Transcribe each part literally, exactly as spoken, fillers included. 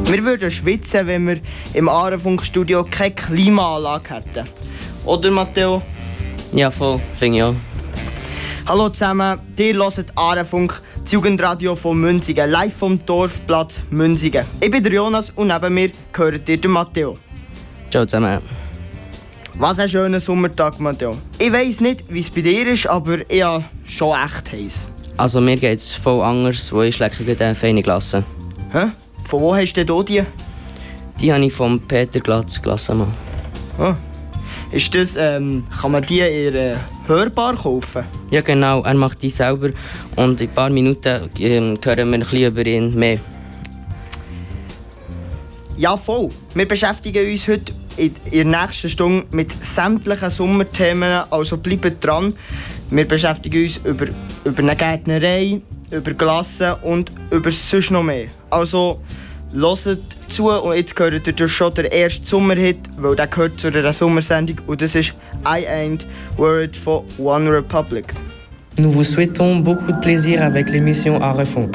Wir würden schwitzen, wenn wir im Ahrenfunkstudio keine Klimaanlage hätten. Oder, Matteo? Ja, voll. Finde ich auch. Hallo zusammen, ihr hört Ahrenfunk, das Jugendradio von Münzigen, live vom Dorfplatz Münzigen. Ich bin der Jonas und neben mir gehört ihr den Matteo. Ciao zusammen. Was ein schöner Sommertag, Matteo. Ich weiss nicht, wie es bei dir ist, aber ich habe schon echt heiß. Also mir geht es voll anders, wo ich schlecke gerade eine feine Glasse. Hä? Von wo hast du denn die? Die habe ich vom Peter Glatz Glasse. Oh. Ist das, ähm, kann man die in einer Hörbar kaufen? Ja genau, er macht die selber und in ein paar Minuten ähm, hören wir ein bisschen über ihn mehr. Ja, voll. Wir beschäftigen uns heute in der nächsten Stunde mit sämtlichen Sommerthemen, also bleibt dran. Wir beschäftigen uns über, über eine Gärtnerei, über Glasse und über sonst noch mehr. Also hört zu und jetzt gehört ihr schon der erste Sommerhit, weil der gehört zu einer Sommersendung und das ist I Ain't Worried von One Republic. Nous vous souhaitons beaucoup de plaisir avec l'émission Ahrenfunk.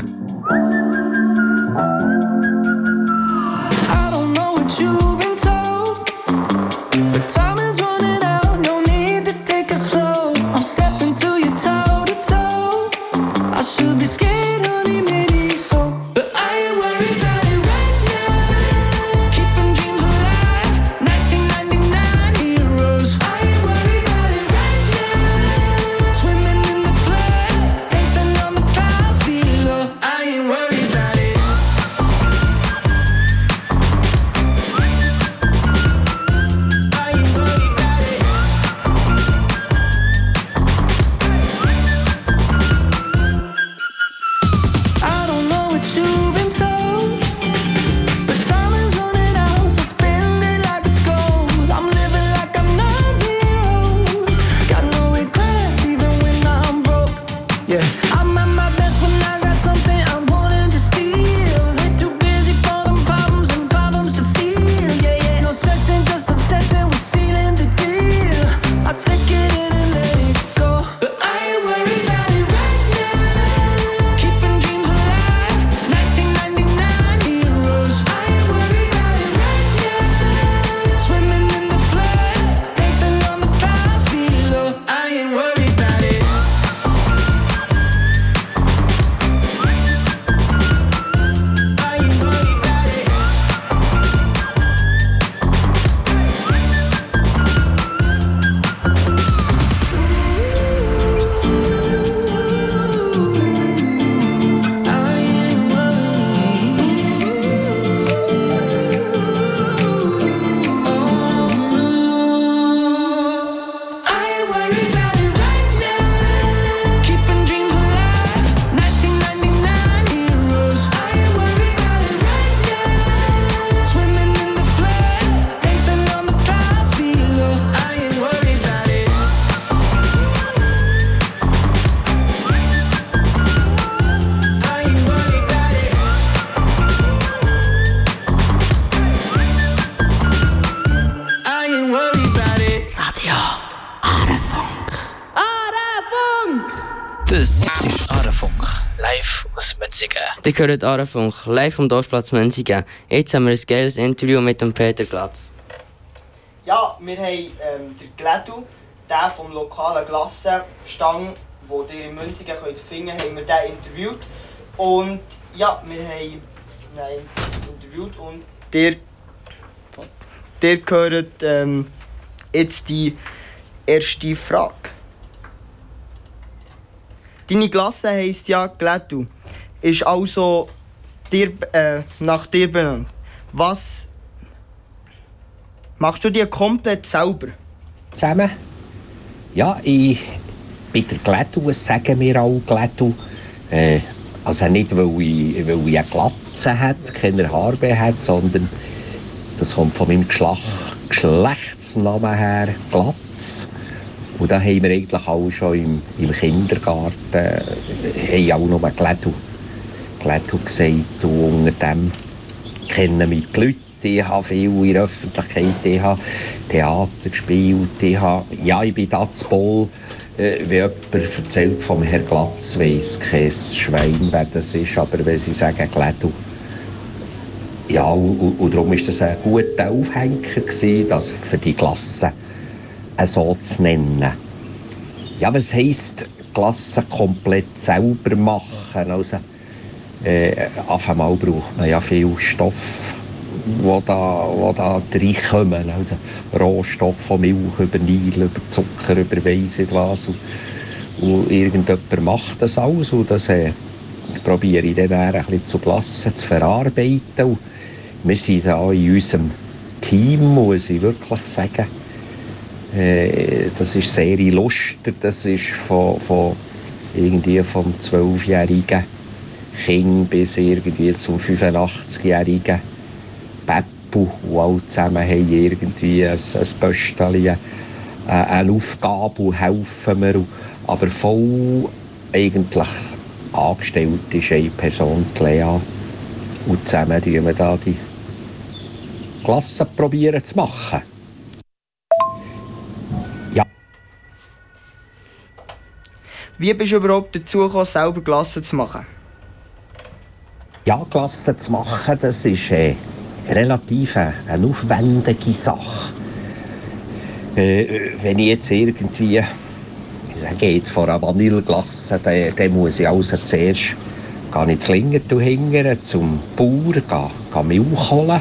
Ihr hört Ahrenfunk, live vom Dorfplatz Münzigen. Jetzt haben wir ein geiles Interview mit dem Peter Glatz. Ja, wir haben ähm, den Glädu, den vom lokalen Glassenstang, den ihr in Münzigen könnt finden könnt, haben wir den interviewt. Und ja, wir haben nein, interviewt und der, der gehört ähm, jetzt die erste Frage. Deine Klasse heisst ja Glädu. Ist also dir, äh, nach dir benannt. Was machst du dir komplett selber? Zusammen? Ja, ich bin der Glädu, es sagen wir auch Glädu. Äh, also nicht, weil ich, weil ich eine Glatze habe, keine Haare habe, sondern das kommt von meinem Geschlecht, Geschlechtsnamen her, Glatz. Und da haben wir eigentlich auch schon im, im Kindergarten äh, auch noch Glädu. Glädu gesagt, und unter dem kennen mich die Leute. Ich habe viel in der Öffentlichkeit, ich habe Theater gespielt, ich habe, ja, ich bin da zu Bol. Äh, wenn jemand erzählt vom Herrn Glatz, weiss kein Schwein, wer das ist, aber wenn sie sagen Glädu, Ja, und, und darum war das ein guter Aufhänger gewesen, das für die Klasse so zu nennen. Ja, was heisst Klasse komplett selber machen? Also, äh, auf einmal braucht man ja viel Stoff, wo da, wo da reinkommen. Also Rohstoffe von Milch über Nil, über Zucker, über weiss nicht was. Und, und irgendjemand macht das alles. Und das äh, probiere ich dann ein bisschen zu Klasse zu verarbeiten. Und wir sind da in unserem Team, muss ich wirklich sagen. Äh, das ist sehr lustig. Das ist von, von irgendwie vom zwölfjährigen Kind bis irgendwie zum fünfundachtzig-jährigen Peppu, die alle zusammen haben irgendwie ein, ein Pöstchen, äh, eine Aufgabe und helfen mir. Aber voll eigentlich angestellt ist eine Person, die Lea. Und zusammen probieren wir da die Klasse probieren zu machen. Ja. Wie bist du überhaupt dazu gekommen, selber Klasse zu machen? Ja, Klasse zu machen, das ist äh, relativ eine, eine aufwendige Sache. Äh, wenn ich jetzt irgendwie, ich sage jetzt von einer Vanilleglasse, dann, dann muss ich also zuerst gehe ich zu Lingerthal hingern, zum Bauer, gehe, gehe Milch holen.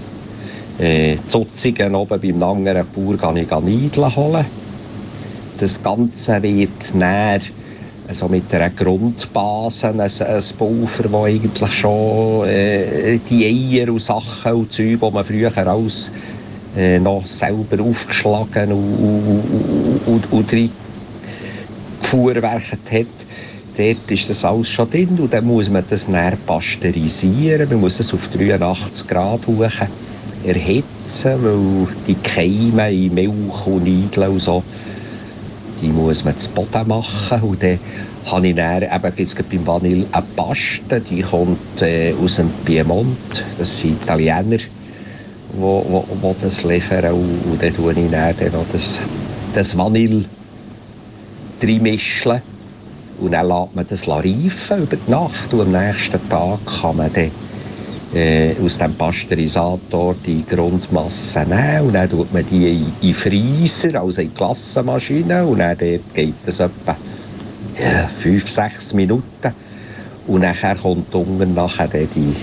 Äh, Zutzigen oben beim anderen Bauer gehe ich Niedeln holen. Das Ganze wird näher also mit einer Grundbase, ein, ein Pulver, das eigentlich schon äh, die Eier und Sachen und Zeug, die man früher alles äh, noch selber aufgeschlagen und, und, und, und reingefuhrwerket hat. Dort ist das alles schon drin und dann muss man das näher pasteurisieren. Man muss es auf dreiundachtzig Grad hoch erhitzen, weil die Keime in Milch und Niedeln und so, die muss man zu Boden machen. Und dann habe ich dann, eben jetzt beim Vanille eine Paste, die kommt äh, aus dem Piemont. Das sind Italiener, die wo, wo, wo das liefern. Und, und dann tue ich dann, dann noch das, das Vanille reinmischen. Und dann lässt man das reifen über die Nacht. Und am nächsten Tag kann man dann Äh, aus dem Pasteurisator die Grundmasse nehmen und dann tut man die in den Freezer, also in die Glassenmaschine und dann dort geht es etwa ja, fünf, sechs Minuten und nachher kommt unten nachher die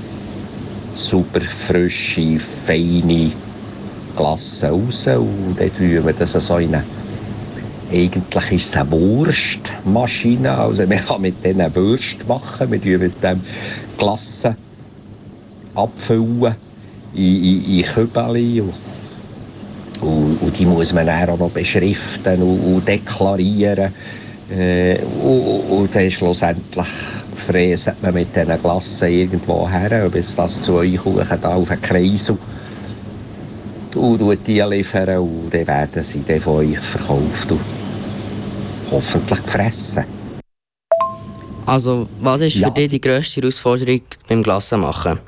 super frische, feine Glasse raus und dann tun wir das so in eine, eigentlich ist es eine Wurstmaschine, also wir kann mit denen Würste machen, wir tun mit dem Glasse abfüllen in, in, in Kübeli und, und, und die muss man dann auch noch beschriften und, und deklarieren äh, und, und dann schlussendlich fräset man mit diesen Glassen irgendwo her, bis das zu euch kommt, da auf den Kreis und, und die liefern und dann werden sie dann von euch verkauft und hoffentlich gefressen. Also, was ist für ja. dich die grösste Herausforderung beim Glassenmachen?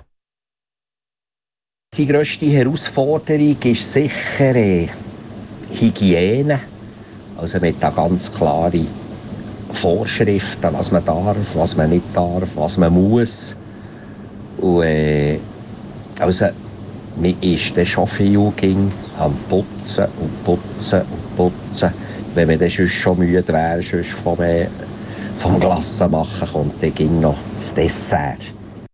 Die grösste Herausforderung ist sicher äh, Hygiene. Also mit da ganz klare Vorschriften, was man darf, was man nicht darf, was man muss. Und, äh, also man ist dann schon viel ging am Putzen und Putzen und Putzen. Wenn man dann sonst schon müde wäre, sonst vom, äh, vom Glassenmachen kommt, dann ging noch das Dessert.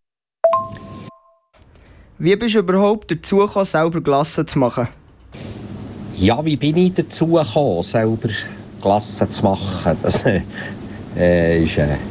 Wie bist du überhaupt dazu gekommen, selber Glasse zu machen? Ja, wie bin ich dazu gekommen, selber Glasse zu machen? Das äh, ist, äh,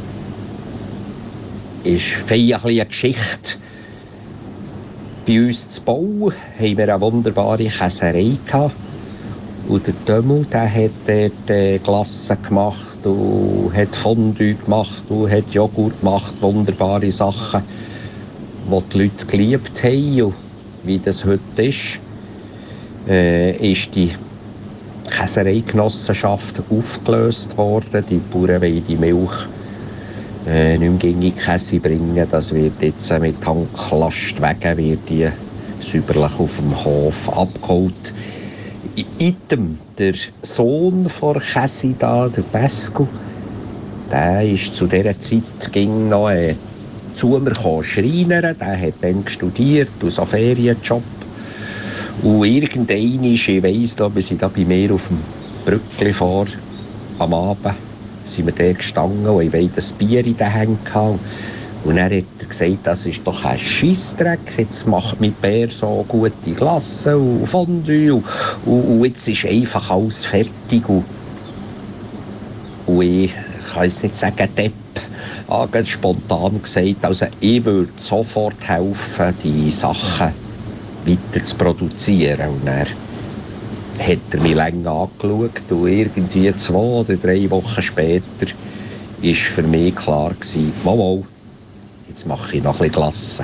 ist viel eine Geschichte. Bei uns zu Bau haben wir eine wunderbare Käserei gehabt. Und der Dömmel, der hat dort äh, Glasse gemacht und hat Fondue gemacht und hat Joghurt gemacht, wunderbare Sachen, die die Leute geliebt haben. Und wie das heute ist, äh, ist die Käsereigenossenschaft aufgelöst worden. Die Bauern wollen die Milch äh, nicht mehr gegen die Käse bringen. Das wird jetzt äh, mit Tanklastwagen wird die säuberlich auf dem Hof abgeholt. Item, der Sohn von Käse, da, der Pesco, der ist zu dieser Zeit ging noch äh, zu mir gekommen, Schreiner, der hat dann studiert, aus einem Ferienjob. Und irgendwann, ich weiss, da, wir sind da bei mir auf dem Brückli vor, am Abend, sind wir da gestanden und ich wollte ein Bier in den Händen haben. Und dann hat er gesagt, das ist doch ein Scheissdreck, jetzt macht mit Bär so gute Glasse und Fondue und, und, und jetzt ist einfach alles fertig. Und, und ich kann jetzt nicht sagen, Depp, aber spontan gesagt, also ich würde sofort helfen, die Sachen weiter zu produzieren. Und dann hat er mich länger angeschaut und irgendwie zwei oder drei Wochen später war für mich klar gewesen, mal, mal, jetzt mache ich noch ein bisschen Glasse.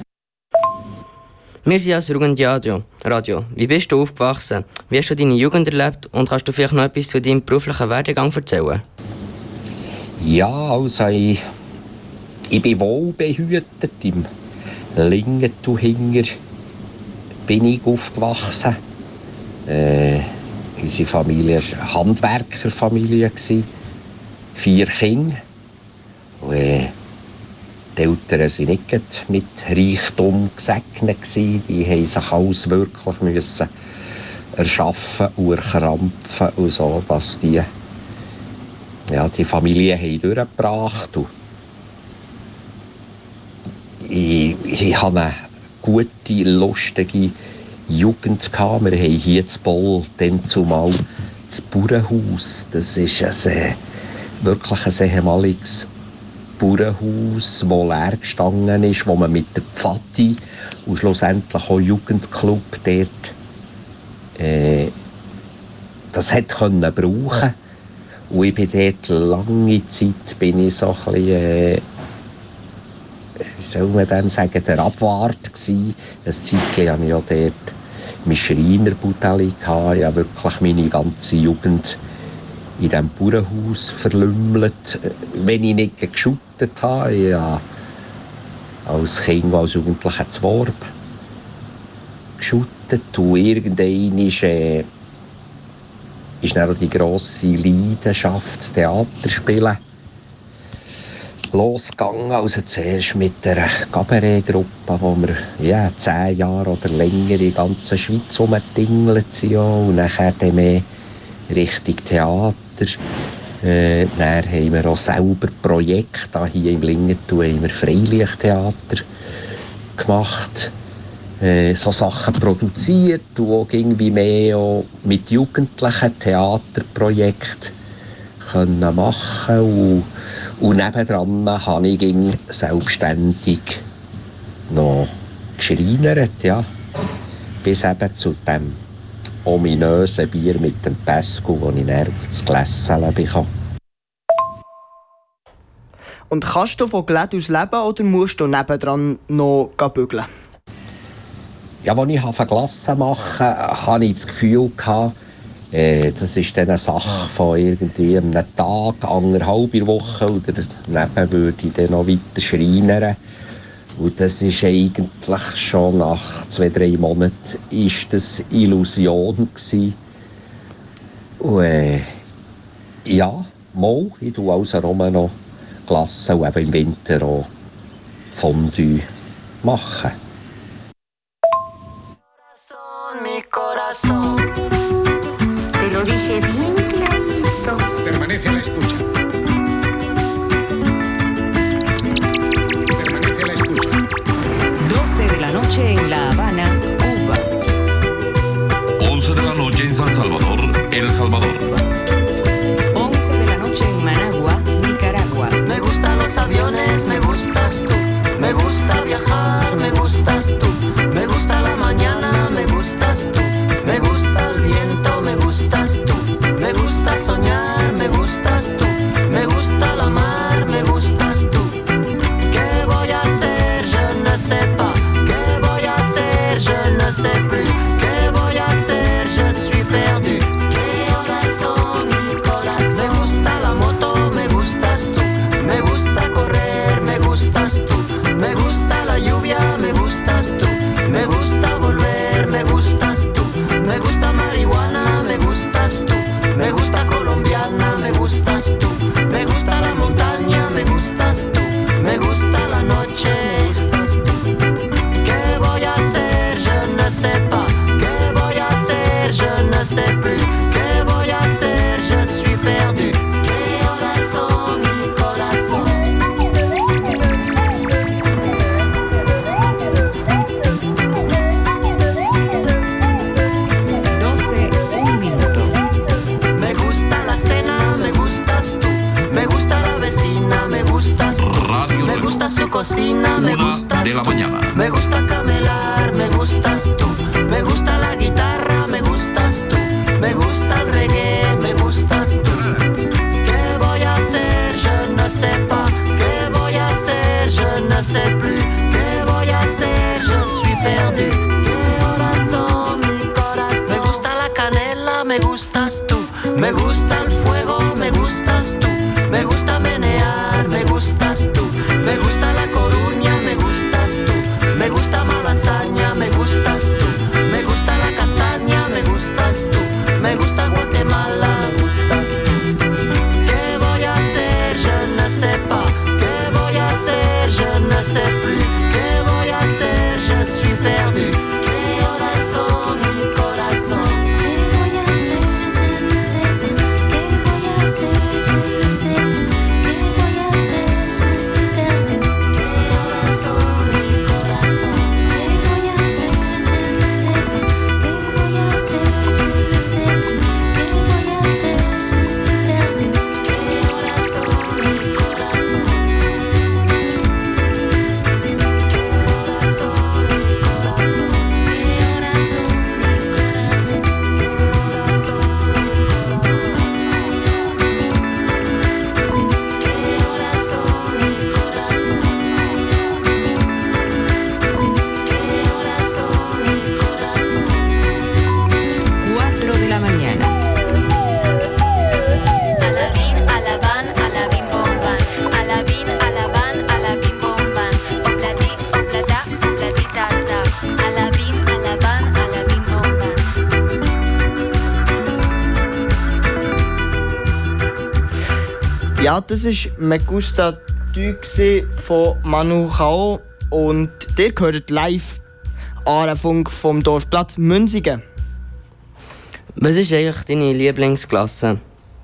Wir sind als Jugendradio. Radio. Wie bist du aufgewachsen? Wie hast du deine Jugend erlebt? Und kannst du vielleicht noch etwas zu deinem beruflichen Werdegang erzählen? Ja, also ich, ich bin wohlbehütet. Im Lingentuhinger bin ich aufgewachsen. Äh, unsere Familie war eine Handwerkerfamilie. Vier Kinder. Und, äh, die Eltern waren nicht mit Reichtum gesegnet. Die mussten sich alles wirklich müssen erschaffen und erkrampfen, und so, dass die, ja, die Familie haben durchgebracht haben. Ich, ich hatte eine gute, lustige Jugend. Wir haben hier in Boll dann zumal das Bauernhaus. Das ist ein sehr, wirklich ein ehemaliges Bauernhaus, das leer gestanden ist, wo man mit der Pfadi und schlussendlich auch Jugendclub dort äh, das hat können brauchen. Und ich bin dort lange Zeit bin ich so ein bisschen, äh, wie soll man dem sagen, der Abwart gsi. Ein Zeitchen hatte ich ja dort mein Schreinerbudeli. Ich habe wirklich meine ganze Jugend in diesem Bauernhaus verlümmelt, wenn ich nicht geschuttet habe. Ich habe als Kind, als Jugendlicher zu Worb geschuttet. Und irgendwann ist, äh, ist dann auch die grosse Leidenschaft, das Theaterspielen, losgegangen. Also zuerst mit einer Cabaret-Gruppe, wo wir ja, zehn Jahre oder länger in der ganzen Schweiz rumgetingelt sind. Und nachher dann mehr Richtung Theater. Äh, dann haben wir auch selber Projekte. Hier im Lingenthal haben wir Freilichttheater gemacht. Äh, so Sachen produziert und auch irgendwie mehr auch mit Jugendlichen Theaterprojekte können machen. Und, und nebendran habe ich selbstständig noch geschreinert, ja. Bis eben zu dem ominösen Bier mit dem Pesco, das ich dann das Gläschen bekam. Und kannst du von Glädus leben oder musst du nebendran noch bügeln? Ja, als ich Glassen machen wollte, hatte ich das Gefühl, äh, das ist dann eine Sache von irgendwie einem Tag, anderthalb Woche, oder daneben würde ich dann noch weiter schreinern. Und das ist eigentlich schon nach zwei, drei Monaten ist das Illusion gewesen. Und äh, ja, mal, ich tue also rum noch Glasse und eben im Winter auch Fondue machen. Te lo dije bien clarito. Permanece a la escucha. Permanece a la escucha. doce de la noche en La Habana, Cuba. once de la noche en San Salvador, El Salvador. once de la noche en Managua, Nicaragua. Me gustan los aviones, me gustas tú. Me gusta viajar, me gustas tú. Me gusta la mañana, me gustas tú. Me gusta el viento, me gustas tú. Me gusta soñar, me gustas tú. Me gusta la mar, me gustas tú. ¿Qué voy a hacer? Je ne sais pas. ¿Qué voy a hacer? Je ne sais plus. ¿Qué voy a hacer? Je suis perdu. ¿Qué horas cocina, me Una gustas de la tú. mañana. Me gusta camelar, me gustas tú. Me gusta la guitarra, me gustas tú. Me gusta el reggae, me gustas tú. ¿Qué voy a hacer? Je ne sais pas. ¿Qué voy a hacer? Je ne sais plus. ¿Qué voy a hacer? Je suis perdu. ¿Qué horas son, mi corazón? Me gusta la canela, me gustas tú. Me gusta el fuego, me gustas tú. Me gusta menear, me gustas tú. Me gusta La Coruña, me gustas tú. Me gusta Malasaña, me gustas tú. Me gusta la castaña, me gustas tú. Me gusta Guatemala, me gustas tú. ¿Qué voy a hacer? Je ne sais pas. ¿Qué voy a hacer? Je ne sais plus. ¿Qué voy a hacer? Je suis perdu. ¿Qué horas son, mi corazón? ¿Qué voy a hacer? Je ne sais pas. ¿Qué voy a hacer? Je ne sais pas. ¿Qué voy a hacer? Je suis perdu. ¿Qué horas son, mi corazón? ¿Qué voy a hacer? Je ne sais pas. ¿Qué voy a hacer? Je ne sais pas. ¿Qué voy a hacer? Je suis perdu. ¿Qué horas son, mi corazón? ¿Qué horas son, mi corazón? ¿Qué horas son, mi corazón? ¿Qué horas son, mi corazón? cuatro de la mañana. Alabín, alabán, alabín, bombán. Alabín, alabán, alabín, bombán. Oplatí, oplatá, oplatí, tata. Alabín, alabán, alabín, bombán. Ja, das war «Me gusta du» von Manu Chao und ihr hört live Arenfunk vom Dorfplatz Münzigen. Was ist eigentlich deine Lieblingsklasse?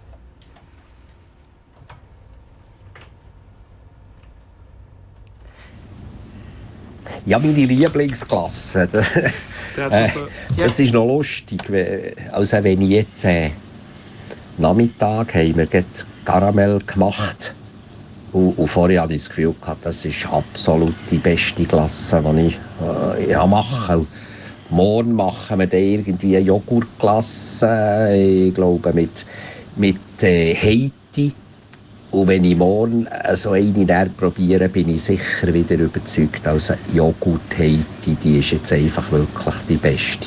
Ja, meine Lieblingsklasse. äh, das ist noch lustig. Also wenn ich jetzt äh, Nachmittag haben wir gerade Karamell gemacht. Und, und vorher hatte ich das Gefühl gehabt, das ist absolut die beste Klasse, die ich äh, ja, mache. Und morgen machen wir dann irgendwie eine Joghurtklasse, ich glaube mit, mit äh, Heiti. Und wenn ich morgen so eine näher probiere, bin ich sicher wieder überzeugt. Also Joghurt-Heiti, die ist jetzt einfach wirklich die beste.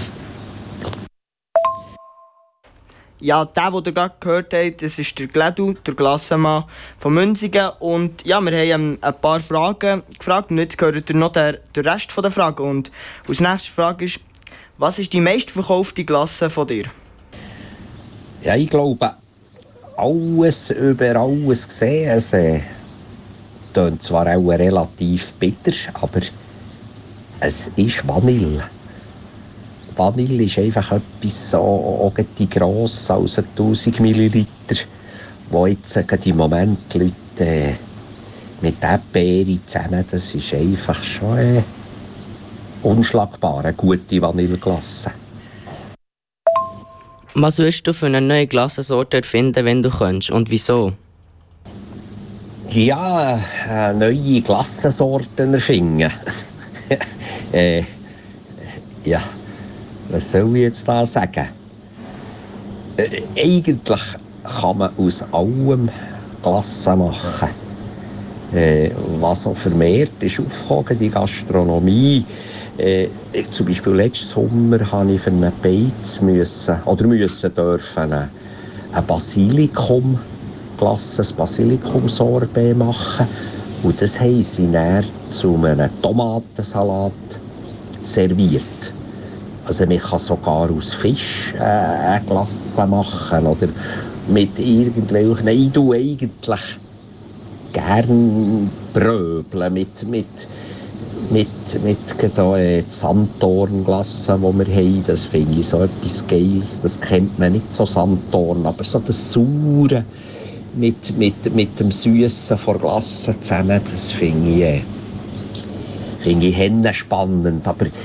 Ja, der, den ihr gerade gehört habt, das ist der Gledu, der Glassenmann von Münzigen. Und ja, wir haben ein paar Fragen gefragt und jetzt gehört ihr noch den, den Rest der Fragen. Und als nächste Frage ist, was ist die meistverkaufte Glasse von dir? Ja, ich glaube, alles über alles gesehen. Es äh, klingt zwar auch relativ bitter, aber es ist Vanille. Vanille ist einfach etwas so gross als tausend Milliliter, wo jetzt gerade im Moment die Leute äh, mit dieser Beere zusammen, das ist einfach schon äh, unschlagbar, eine gute Vanilleglasse. Was würdest du für eine neue Glassensorte erfinden, wenn du könntest? Und wieso? Ja, äh, neue Glassensorten erfinden. äh, ja, was soll ich jetzt da sagen? Äh, eigentlich kann man aus allem Glassen machen. Äh, was auch vermehrt ist aufgekommen, die Gastronomie. Äh, ich, zum Beispiel letzten Sommer musste ich für einen Beiz müssen, oder müssen dürfen, ein Basilikum Glasse, ein Basilikum-Sorbet machen. Und das haben sie dann zu einem Tomatensalat serviert. Also man kann sogar aus Fisch äh, eine Glasse machen oder mit irgendwelchen. Ich tue eigentlich gerne Bröbeln mit, mit, mit, mit äh, Sanddornglasse, die wir haben. Das finde ich so etwas Geiles. Das kennt man nicht so, Sanddorn, aber so das Saure mit, mit, mit dem Süßen von Glasse zusammen, das finde ich, äh, finde ich spannend. Aber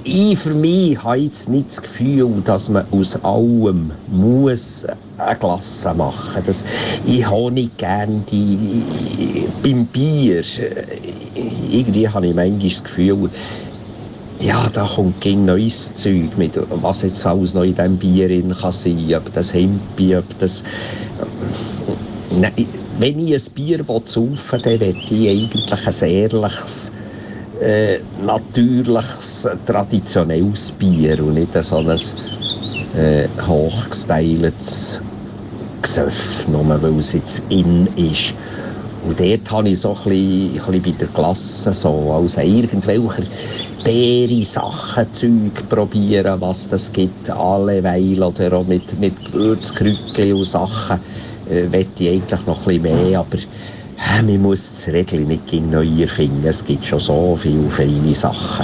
ich für mich habe jetzt nicht das Gefühl, dass man aus allem muss eine Glasse machen muss. Ich habe nicht gerne die beim Bier. Irgendwie habe ich manchmal das Gefühl, ja, da kommt kein neues Zeug mit, was jetzt alles noch in diesem Bier drin kann sein, ob das Hempi, ob das... Nein, wenn ich ein Bier saufen will, dann will ich eigentlich ein ehrliches, äh, natürliches, traditionelles Bier und nicht so ein äh, hochgestyltes Gesöff, nur weil es jetzt in ist. Und dort habe ich so ein bisschen, ein bisschen bei der Klasse so, also irgendwelche Beere, Sachen, Zeug probieren, was das gibt, alleweil oder auch mit, mit Gewürzkrütchen und Sachen, äh, möchte ich eigentlich noch ein bisschen mehr, aber äh, man muss das Rädchen nicht gegen neu erfinden, es gibt schon so viele feine Sachen.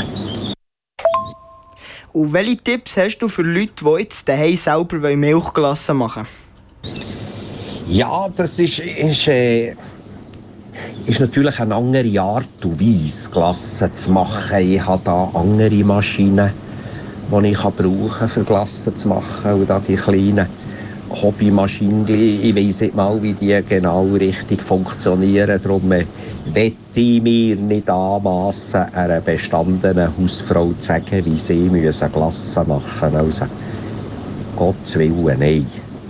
Und welche Tipps hast du für Leute, die jetzt daheim selber Milchglasse machen wollen? Ja, das ist... ist äh ist natürlich eine andere Art und Weise, Glassen zu machen. Ich habe da andere Maschinen, die ich brauchen kann, für Glassen zu machen. Und da die kleinen Hobbymaschinen, ich weiss nicht mal, wie die genau richtig funktionieren. Darum möchte ich mir nicht anmassen, einer bestandenen Hausfrau zu sagen, wie sie müssen Glassen machen müssen. Also, Gottes Willen, nein.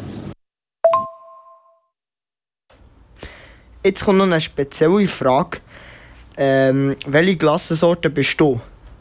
Jetzt kommt noch eine spezielle Frage. Ähm, welche Glassensorten bist du?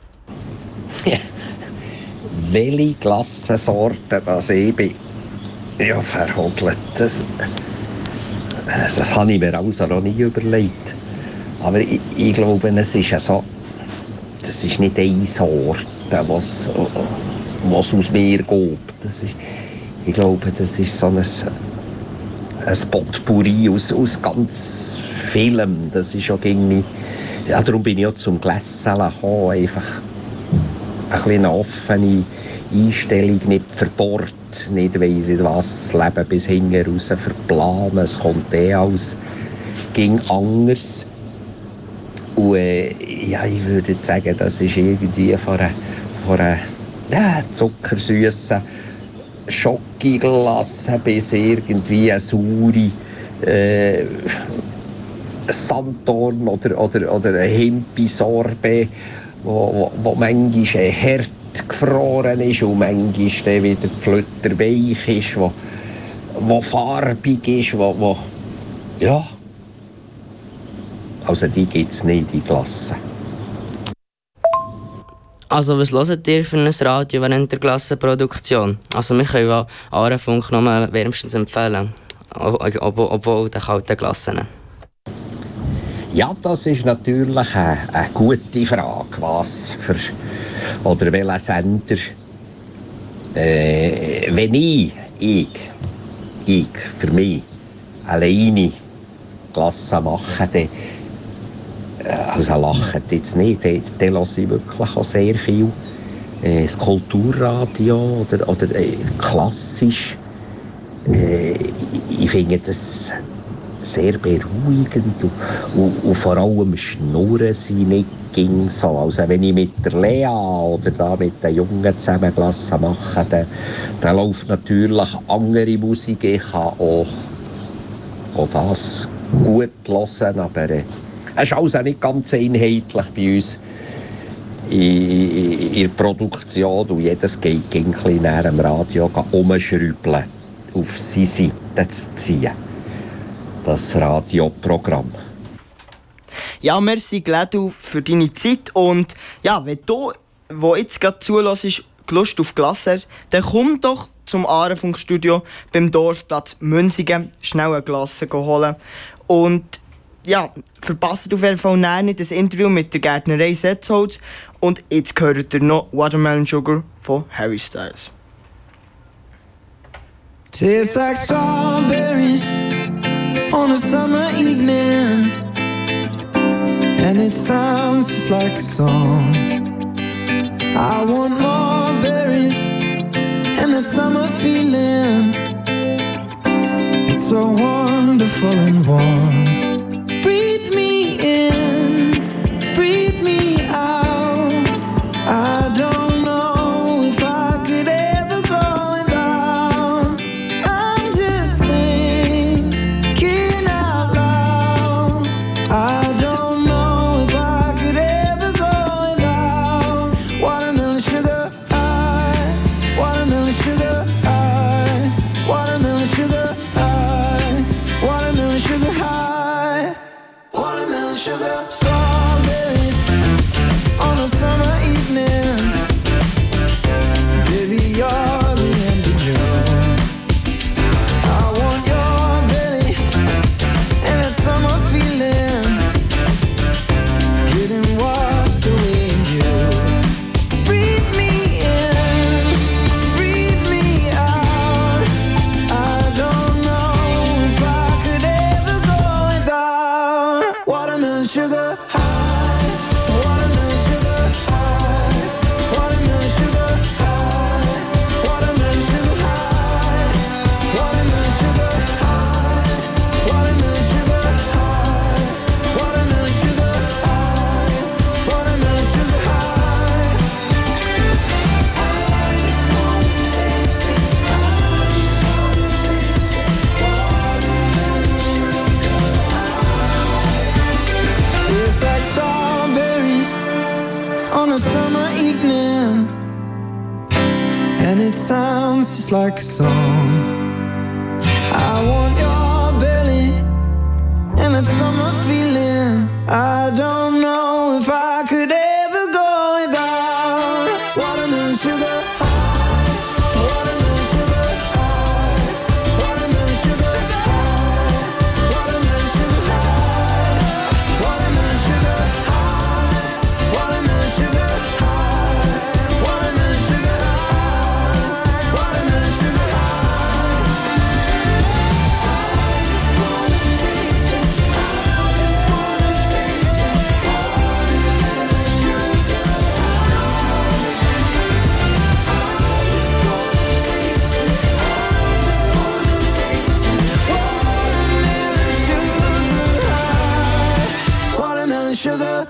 Welche Glassensorten das ich bin? Ja, verhodelt. Das, das habe ich mir also noch nie überlegt. Aber ich, ich glaube, es ist ja so, das ist nicht eine Sorte, was, was aus mir geht. Das ist, ich glaube, das ist so ein... ein Potpourri aus, aus ganz vielem. Das ist auch irgendwie... Ja, darum bin ich auch zum Glässeln gekommen. Einfach ein bisschen eine offene Einstellung, nicht verbohrt, nicht weiss ich was, das Leben bis hinten raus verplanen. Es kommt eh alles ging anders. Und äh, ja, ich würde sagen, das ist irgendwie von einer, von einer ja, zuckersüßen Schokoglasse bis irgendwie eine saure äh, Sanddorn oder, oder, oder ein Hempi-Sorbet, wo, wo, wo manchmal hart gefroren ist und manchmal wieder flötterweich ist, wo, wo farbig ist, wo, wo ja. Also die gibt es nicht, die Glasse. Also was hört ihr für ein Radio während der Glassenproduktion? Also wir können ja Aarefunk nur wärmstens empfehlen, ob, obwohl der kalten Glassen. Ja, das ist natürlich eine, eine gute Frage, was für oder welcher Sender. Äh, wenn ich, ich, ich für mich alleine Glassen mache, dann also lacht jetzt nicht, dann, dann höre ich wirklich auch sehr viel äh, das Kulturradio oder, oder äh, klassisch. Äh, ich, ich finde das sehr beruhigend und, und, und vor allem schnurren sie nicht ging so. Also wenn ich mit der Lea oder da mit den Jungen zusammen Glassen mache, dann, dann läuft natürlich andere Musik. Ich kann auch, auch das gut hören, aber äh, es ist also nicht ganz einheitlich bei uns in der Produktion und jedes geht ein bisschen näher am Radio umschrübeln, auf seine Seite zu ziehen. Das Radioprogramm. Ja, merci Glädu für deine Zeit und ja, wenn du, wo jetzt gerade zuhörst, Lust auf Glasse hast, dann komm doch zum Aarefunk-Studio beim Dorfplatz Münzigen schnell eine Glasse holen und ja, verpasst auf jeden Fall nicht das Interview mit der Gärtnerei Setzholz. Und jetzt hört ihr noch Watermelon Sugar von Harry Styles. Tastes like strawberries on a summer evening, and it sounds just like a song. I want more berries and that summer feeling. It's so wonderful and warm. Breathe me in, breathe me out. I don't know it sounds just like a song. I want your belly and that summer feeling. I don't know if I could ever go without watermelon sugar high, watermelon sugar high, watermelon sugar high, watermelon sugar high, watermelon sugar high, watermelon sugar high, watermelon sugar high, watermelon sugar high. I just wanna taste it. I just wanna taste it. Watermelon sugar high. I just wanna taste it. I just wanna taste it. Watermelon sugar high. Watermelon sugar.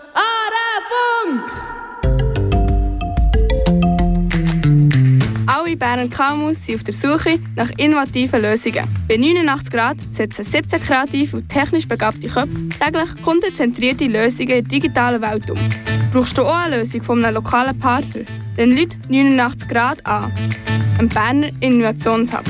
Alle Berner K M Us sind auf der Suche nach innovativen Lösungen. Bei neunundachtzig Grad setzen siebzehn kreative und technisch begabte Köpfe täglich kundenzentrierte Lösungen in der digitalen Welt um. Brauchst du auch eine Lösung von einem lokalen Partner? Dann Leute neunundachtzig Grad an. Ein Berner Innovationshub.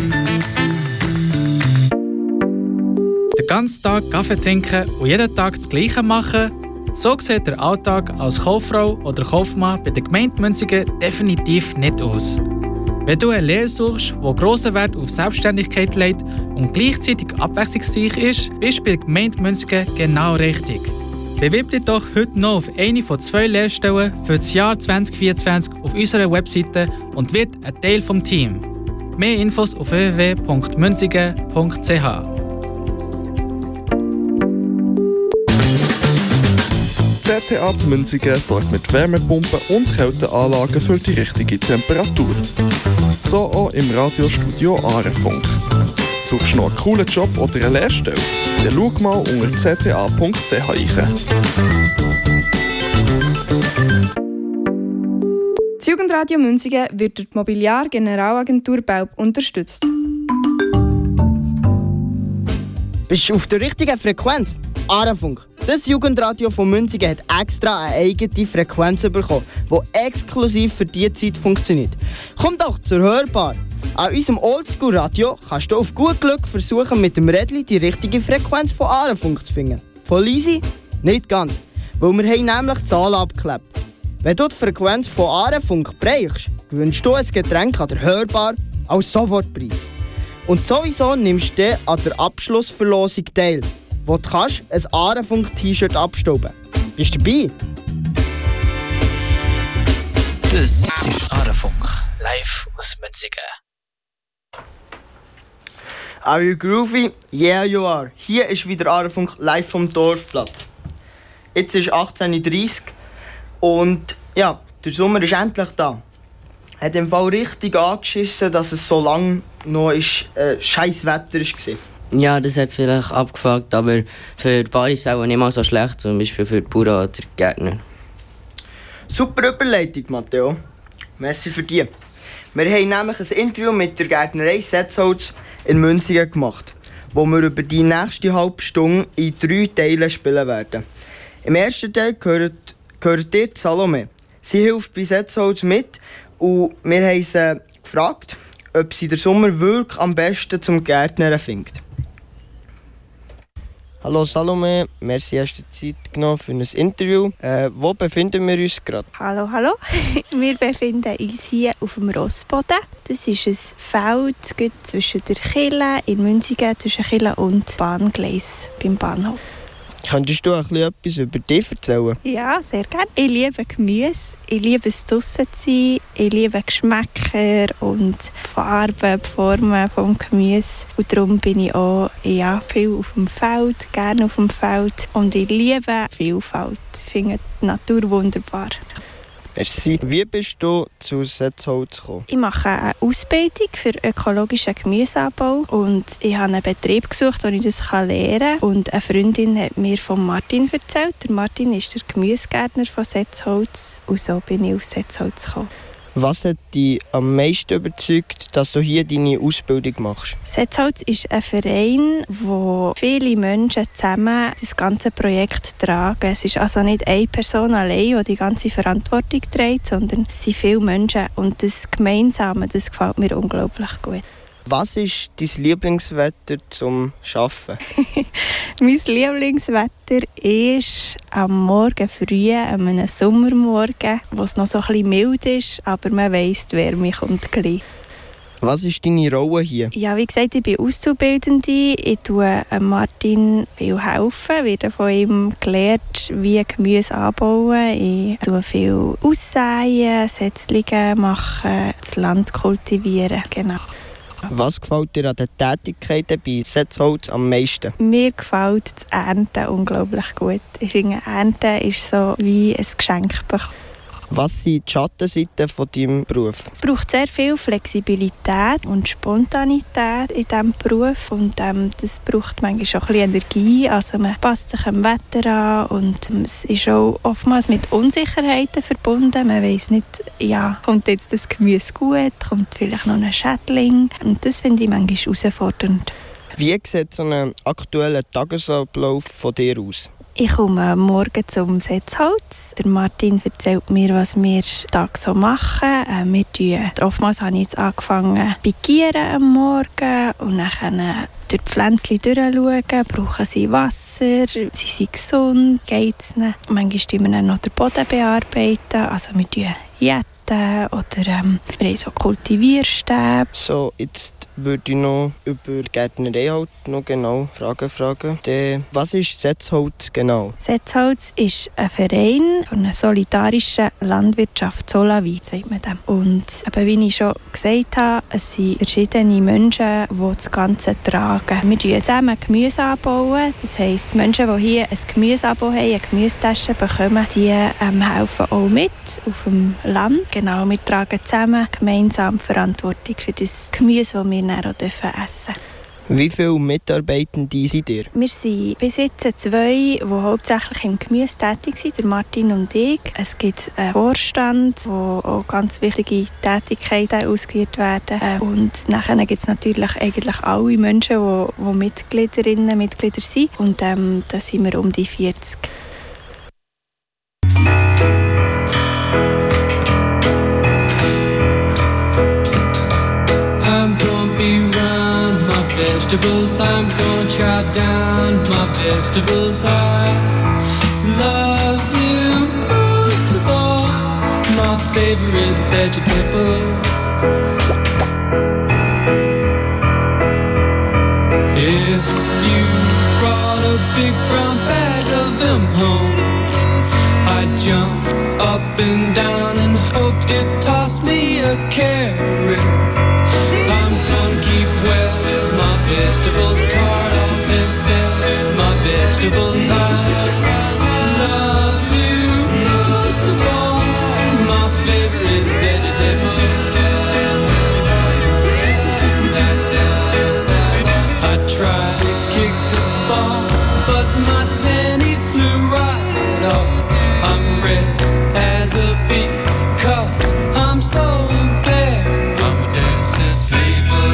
Den ganzen Tag Kaffee trinken und jeden Tag das Gleiche machen? So sieht der Alltag als Kauffrau oder Kaufmann bei der Gemeinde Münsingen definitiv nicht aus. Wenn du eine Lehre suchst, die grossen Wert auf Selbstständigkeit legt und gleichzeitig abwechslungsreich ist, bist du bei der Gemeinde Münsingen genau richtig. Bewirb dich doch heute noch auf eine von zwei Lehrstellen für das Jahr zwanzig vierundzwanzig auf unserer Webseite und wird ein Teil des Teams. Mehr Infos auf w w w punkt münzigen punkt c h. Z T A zu Münzigen sorgt mit Wärmepumpen und Kälteanlagen für die richtige Temperatur. So auch im Radiostudio Aarefunk. Suchst du noch einen coolen Job oder eine Lehrstelle? Dann schau mal unter z t a punkt c h rein. Das Jugendradio Münzigen wird durch die Mobiliar Generalagentur Belp unterstützt. Bist du auf der richtigen Frequenz? Aarefunk. Das Jugendradio von Münzigen hat extra eine eigene Frequenz bekommen, die exklusiv für diese Zeit funktioniert. Komm doch zur Hörbar. An unserem Oldschool-Radio kannst du auf gut Glück versuchen, mit dem Rädchen die richtige Frequenz von Aarefunk zu finden. Voll easy? Nicht ganz, weil wir haben nämlich die Zahlen abgeklebt. Wenn du die Frequenz von Aarefunk bereichst, gewinnst du ein Getränk an der Hörbar als Sofortpreis. Und sowieso nimmst du an der Abschlussverlosung teil, wo du kannst ein Aarefunk-T-Shirt abstauben. Bist du dabei? Das ist Aarefunk, live aus Münzigen. Are you groovy? Yeah, you are. Hier ist wieder Aarefunk live vom Dorfplatz. Jetzt ist achtzehn Uhr dreißig und ja, der Sommer ist endlich da. Hat im Fall richtig angeschissen, dass es so lange noch ist, äh, scheiß Wetter war. Ja, das hat vielleicht abgefuckt, aber für ein paar ist es auch nicht mal so schlecht, zum Beispiel für die Bauern oder die Gärtner. Super Überleitung, Matteo. Merci für die. Wir haben nämlich ein Interview mit der Gärtnerei Setzholz in Münzigen gemacht, wo wir über die nächste halbe Stunde in drei Teilen spielen werden. Im ersten Teil gehört, gehört ihr Salome. Sie hilft bei Setzholz mit und wir haben sie gefragt, ob sie den Sommer wirklich am besten zum Gärtnern findet. Hallo Salome, merci, hast du Zeit genommen für ein Interview. Äh, wo befinden wir uns gerade? Hallo, hallo. Wir befinden uns hier auf dem Rossboden. Das ist ein Feld zwischen der Kille in Münzigen, zwischen Kille und Bahngleis beim Bahnhof. Könntest du ein bisschen etwas über dich erzählen? Ja, sehr gerne. Ich liebe Gemüse, ich liebe es draussen zu sein, ich liebe Geschmäcker und Farben, Formen des Gemüse. Und darum bin ich auch ja, viel auf dem Feld, gerne auf dem Feld. Und ich liebe Vielfalt. Ich finde die Natur wunderbar. Merci. Wie bist du zu Setzholz gekommen? Ich mache eine Ausbildung für ökologischen Gemüseanbau und ich habe einen Betrieb gesucht, wo ich das lernen kann. Und eine Freundin hat mir von Martin erzählt. Der Martin ist der Gemüsegärtner von Setzholz und so bin ich auf Setzholz gekommen. Was hat dich am meisten überzeugt, dass du hier deine Ausbildung machst? Setzholz ist ein Verein, wo viele Menschen zusammen das ganze Projekt tragen. Es ist also nicht eine Person allein, die die ganze Verantwortung trägt, sondern es sind viele Menschen. Und das Gemeinsame, das gefällt mir unglaublich gut. Was ist dein Lieblingswetter zum Arbeiten? Mein Lieblingswetter ist am Morgen früh, an einem Sommermorgen, wo es noch so ein bisschen mild ist, aber man weiss, die Wärme kommt gleich. Was ist deine Rolle hier? Ja, wie gesagt, ich bin Auszubildende. Ich helfe Martin viel helfen, werde von ihm gelehrt, wie Gemüse anbauen. Ich tue viel aussäen, Setzlinge machen, das Land kultivieren. Genau. Was gefällt dir an den Tätigkeiten bei Setzholz am meisten? Mir gefällt das Ernten unglaublich gut. Ich finde, Ernten ist so wie ein Geschenk bekommen. Was sind die Schattenseiten von deinem Beruf? Es braucht sehr viel Flexibilität und Spontanität in diesem Beruf. Und ähm, das braucht manchmal auch ein bisschen Energie. Also man passt sich dem Wetter an und es ist auch oftmals mit Unsicherheiten verbunden. Man weiss nicht, ja, kommt jetzt das Gemüse gut, kommt vielleicht noch ein Schädling. Und das finde ich manchmal herausfordernd. Wie sieht so ein aktueller Tagesablauf von dir aus? Ich komme morgen zum Setzholz. Der Martin erzählt mir, was wir Tag so machen. Äh, wir tun, oftmals habe ich jetzt angefangen zu pikieren am Morgen und dann durch die Pflänzchen durchschauen. Brauchen sie Wasser? Sie sind gesund? Geht es ihnen? Manchmal tun wir dann noch den Boden bearbeiten. Also wir tun jäten oder ähm, wir haben so Kultivierstäbe. So, jetzt würde ich noch über Gärtnerei halt noch genau Fragen fragen. Dann, was ist Setzholz genau? Setzholz ist ein Verein von einer solidarischen Landwirtschaft, Solawi, sagt man dem. Und eben, wie ich schon gesagt habe, es sind verschiedene Menschen, die das Ganze tragen. Wir bauen zusammen Gemüse anbauen. Das heisst, Menschen, die hier ein Gemüseanbau haben, eine Gemüsetasche bekommen, die ähm, helfen auch mit auf dem Land. Genau, wir tragen zusammen gemeinsam Verantwortung für das Gemüse, das wir dann auch essen dürfen. Wie viele Mitarbeitende sind ihr? Wir sind bis jetzt zwei, die hauptsächlich im Gemüse tätig sind, der Martin und ich. Es gibt einen Vorstand, wo auch ganz wichtige Tätigkeiten ausgeführt werden. Und nachher gibt es natürlich eigentlich alle Menschen, die, die Mitgliederinnen und Mitglieder sind. Und ähm, da sind wir um die vierzig. Vegetables, I'm gonna chow down my vegetables. I love you most of all, my favorite vegetable. If you brought a big brown bag of them home, I'd jump up and down and hope you'd toss me a carrot. I'm gonna keep well my vegetables, cart off and sell my vegetables. I love you most of all, my favorite vegetable. I tried to kick the ball, but my tenny flew right off. I'm red as a bee, 'cause I'm so bare. I'm a dancing sleeper.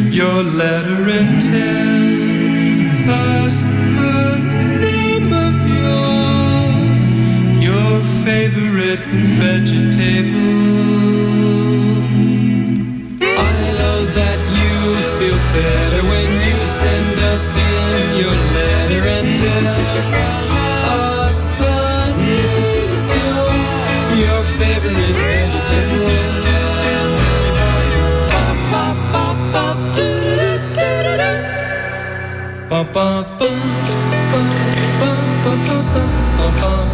your letter and tell us the name of your your favorite vegetable. I know that you feel better when you send us in your letter and tell us the name of your your favorite vegetable. Ba ba ba ba ba ba ba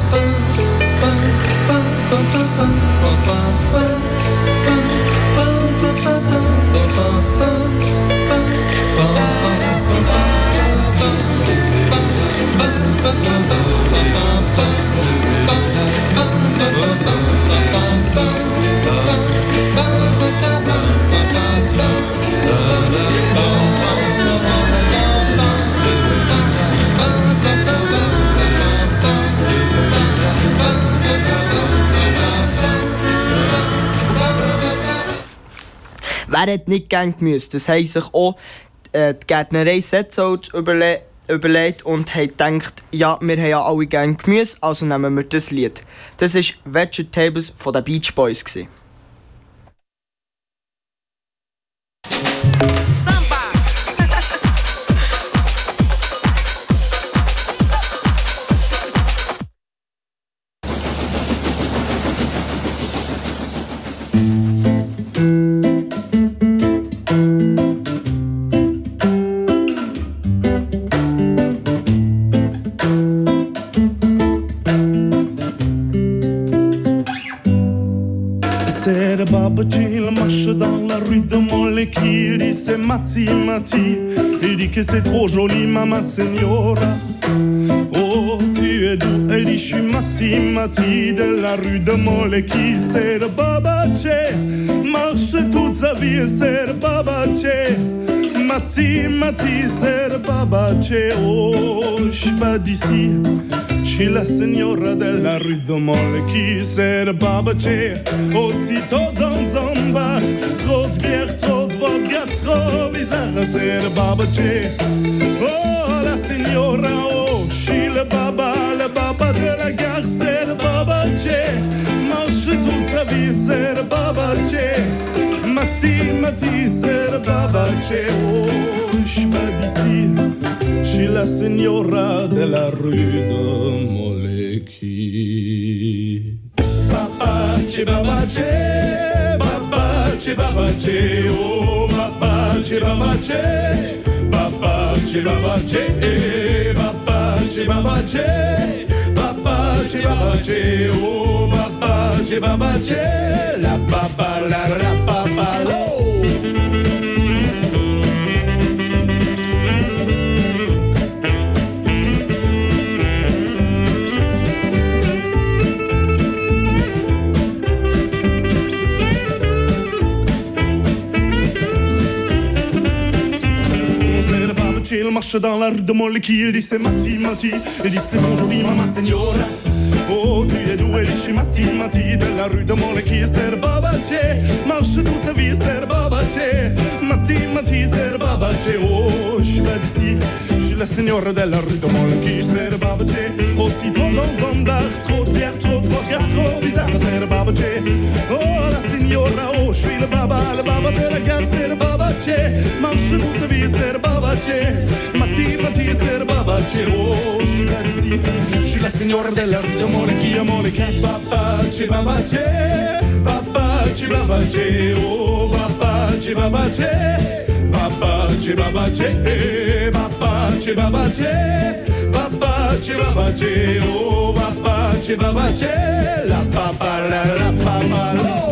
Wer hat nicht gerne Gemüse? Das haben sich auch äh, die Gärtnerei Setzold überle- überlegt und haben gedacht, ja, wir haben ja alle gerne Gemüse, also nehmen wir das Lied. Das war Vegetables von den Beach Boys. Gewesen. Il marche dans la rue de Moléki, il dit c'est Mati Mati, il dit que c'est trop joli Mama Signora. Oh tu es doux, elle dit je suis Mati Mati de la rue de Moléki, c'est le Babache, marche toute sa vie c'est le Babache. Mati Mati c'est le Babache, oh je suis pas d'ici. Je suis la signora de la rue de Moléki, c'est le Babache. Aussitôt dans un bar, trop de bière, trop de vodka, trop bizarre, c'est le Babache. Oh la signora, oh, je suis le baba, le baba de la gare, c'est le Babache. Marche toute sa vie, c'est le Babache. Mati, Mati, c'est le Babache. Oh, je suis pas d'ici. Je suis la signora de la rue de Moléki. Babache, Babache, Babache, Babache, oh Babache, Babache, Babache, Babache, Babache, Babache, Babache, Babache, oh Babache, Babache, la baba, la la baba, oh. Il marche dans la rue de Moléki, il dit c'est Mati Mati, il dit c'est bon joli Mama Signora. Oh tu es doué, il dit je suis Mati Mati de la rue de Moléki, c'est le Babache. Marche toute ta vie, c'est le Babache. Mati Mati, c'est le Babache. Oh je suis pas d'ici, je suis la signora de la rue de Moléki, c'est le Babache. Aussitôt dans un bar, trop de bière, trop de vodka, trop bizarre, c'est le Babache. Oh la signora, oh je suis le baba, le baba de la gare, c'est le Babache. Marche toute ta vie, c'est le Babache. Mati, Mati, c'est le Babache, oh, je suis là ici, je suis la signora della rue de Moléki, Moléki, Babache, Babache, Babache, Babache, oh, Babache, Babache, Babache, Babache, Babache, Babache, Babache, Babache, oh, Babache, Babache, la papa, la la papa, oh.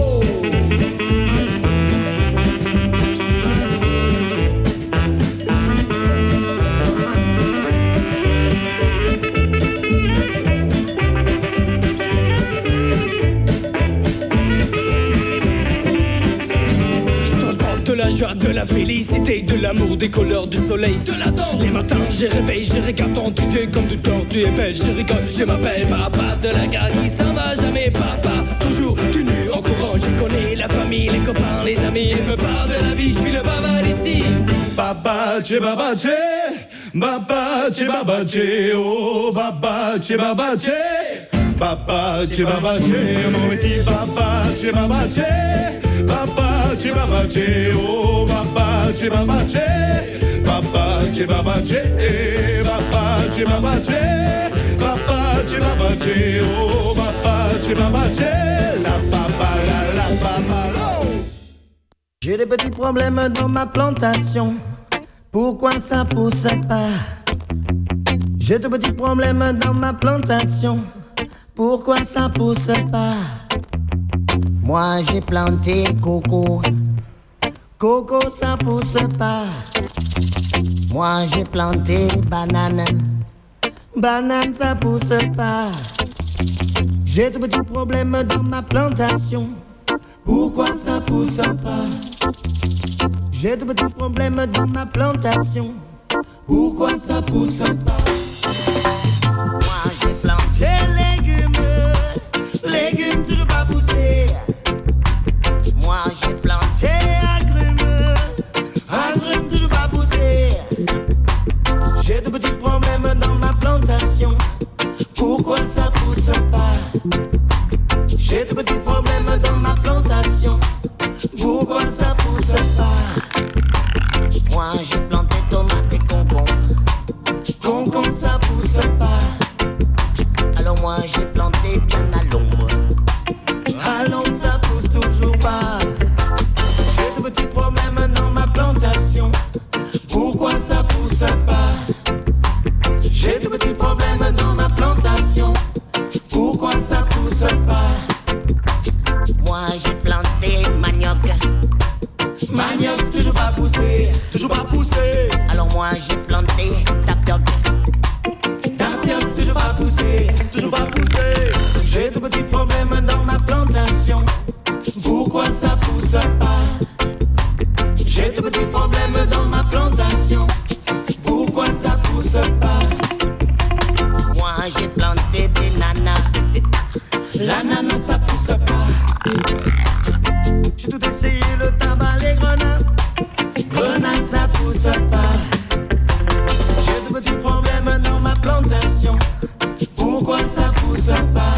De la joie, de la félicité, de l'amour, des couleurs, du soleil, de la danse. Les matins, je réveille, je regarde ton tissu comme du temps, tu es belle, je rigole, je m'appelle papa de la gare qui s'en va jamais, papa. Toujours tenu au courant, je connais la famille, les copains, les amis, il me parle de la vie, je suis le baba d'ici. babache, babache, babache, babache, oh, babache, babache, babache, babache, momenti, babache, babache, babache, babache, oh, babache, babache, babache, babache, babache, babache, babache, babache, oh, babache, babache, la papa, la la papa, oh. J'ai des petits problèmes dans ma plantation. Pourquoi ça pousse pas? J'ai de petits problèmes dans ma plantation. Pourquoi ça pousse pas? Moi j'ai planté coco. Coco ça pousse pas. Moi j'ai planté banane. Banane ça pousse pas. J'ai de petits problèmes dans ma plantation. Pourquoi ça pousse pas? J'ai de petits problèmes dans ma plantation. Pourquoi ça pousse pas? Moi j'ai planté légumes, légumes toujours pas poussés. Moi j'ai planté agrumes, agrumes toujours pas poussés. J'ai de petits problèmes dans ma plantation. Pourquoi ça pousse pas? J'ai de petits problèmes dans ma plantation. Pourquoi ça pousse pas? Moi j'ai planté tomates et concombres. Concombre ça pousse pas. Alors moi j'ai planté bien à l'ombre. À l'ombre ça pousse toujours pas. J'ai de petits problèmes dans ma plantation. Pourquoi ça pousse pas? J'ai de petits problèmes dans ma plantation. Pourquoi ça pousse pas? Moi j'ai planté manioc. Manioc toujours pas poussé, toujours pas poussé. Alors moi j'ai planté tapioc. Tapioc toujours pas poussé, toujours pas poussé. J'ai de petits problèmes dans ma plantation. Pourquoi ça pousse pas? J'ai de petits problèmes dans ma plantation. Pourquoi ça pousse pas? Moi j'ai planté des nanas. L'ananas ça pousse pas. J'ai tout essayé, le tabac, les grenades. Grenades ça pousse pas. J'ai de petits problèmes dans ma plantation. Pourquoi ça pousse pas?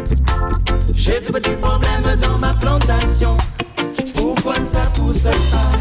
J'ai de petits problèmes dans ma plantation. Pourquoi ça pousse pas?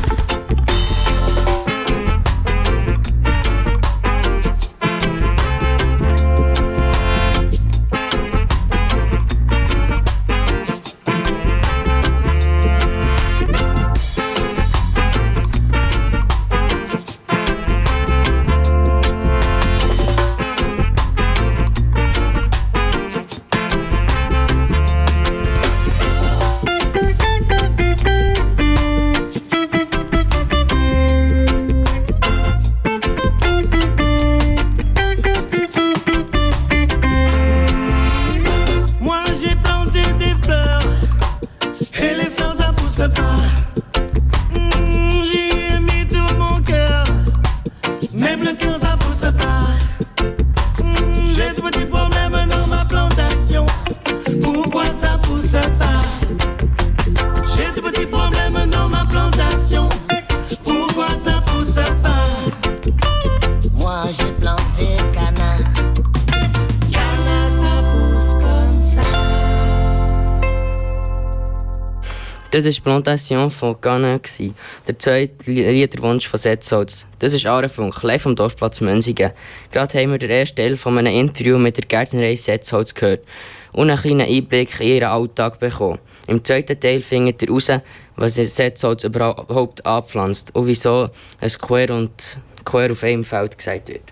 Das war die Plantation von Ghana, der zweite Liederwunsch von Setzholz. Das ist Aarefunk, live vom Dorfplatz Mönsigen. Gerade haben wir den ersten Teil von einem Interview mit der Gärtnerei Setzholz gehört und einen kleinen Einblick in ihren Alltag bekommen. Im zweiten Teil findet ihr heraus, was Setzholz überhaupt anpflanzt und wieso es quer und quer auf einem Feld gesagt wird.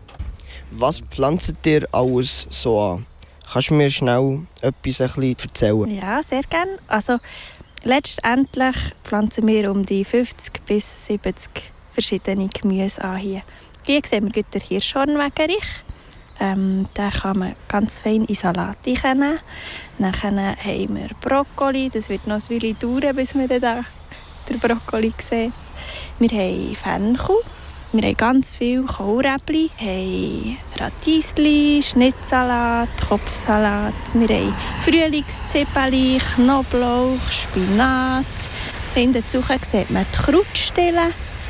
Was pflanzt ihr alles so an? Kannst du mir schnell etwas ein bisschen erzählen? Ja, sehr gerne. Also, letztendlich pflanzen wir um die fünfzig bis siebzig verschiedene Gemüse an hier. Hier sehen wir den Hirschhornwegerich. Ähm, den kann man ganz fein in Salat nehmen. Dann haben wir Brokkoli. Das wird noch ein Weile dauern, bis wir da den Brokkoli sehen. Wir haben Fenchel. Wir haben ganz viel Kohlräbli, haben Radiesli, Schnittsalat, Kopfsalat. Wir haben Frühlingszwiebeln, Knoblauch, Spinat. Hinten dazu sieht man die Krautstille.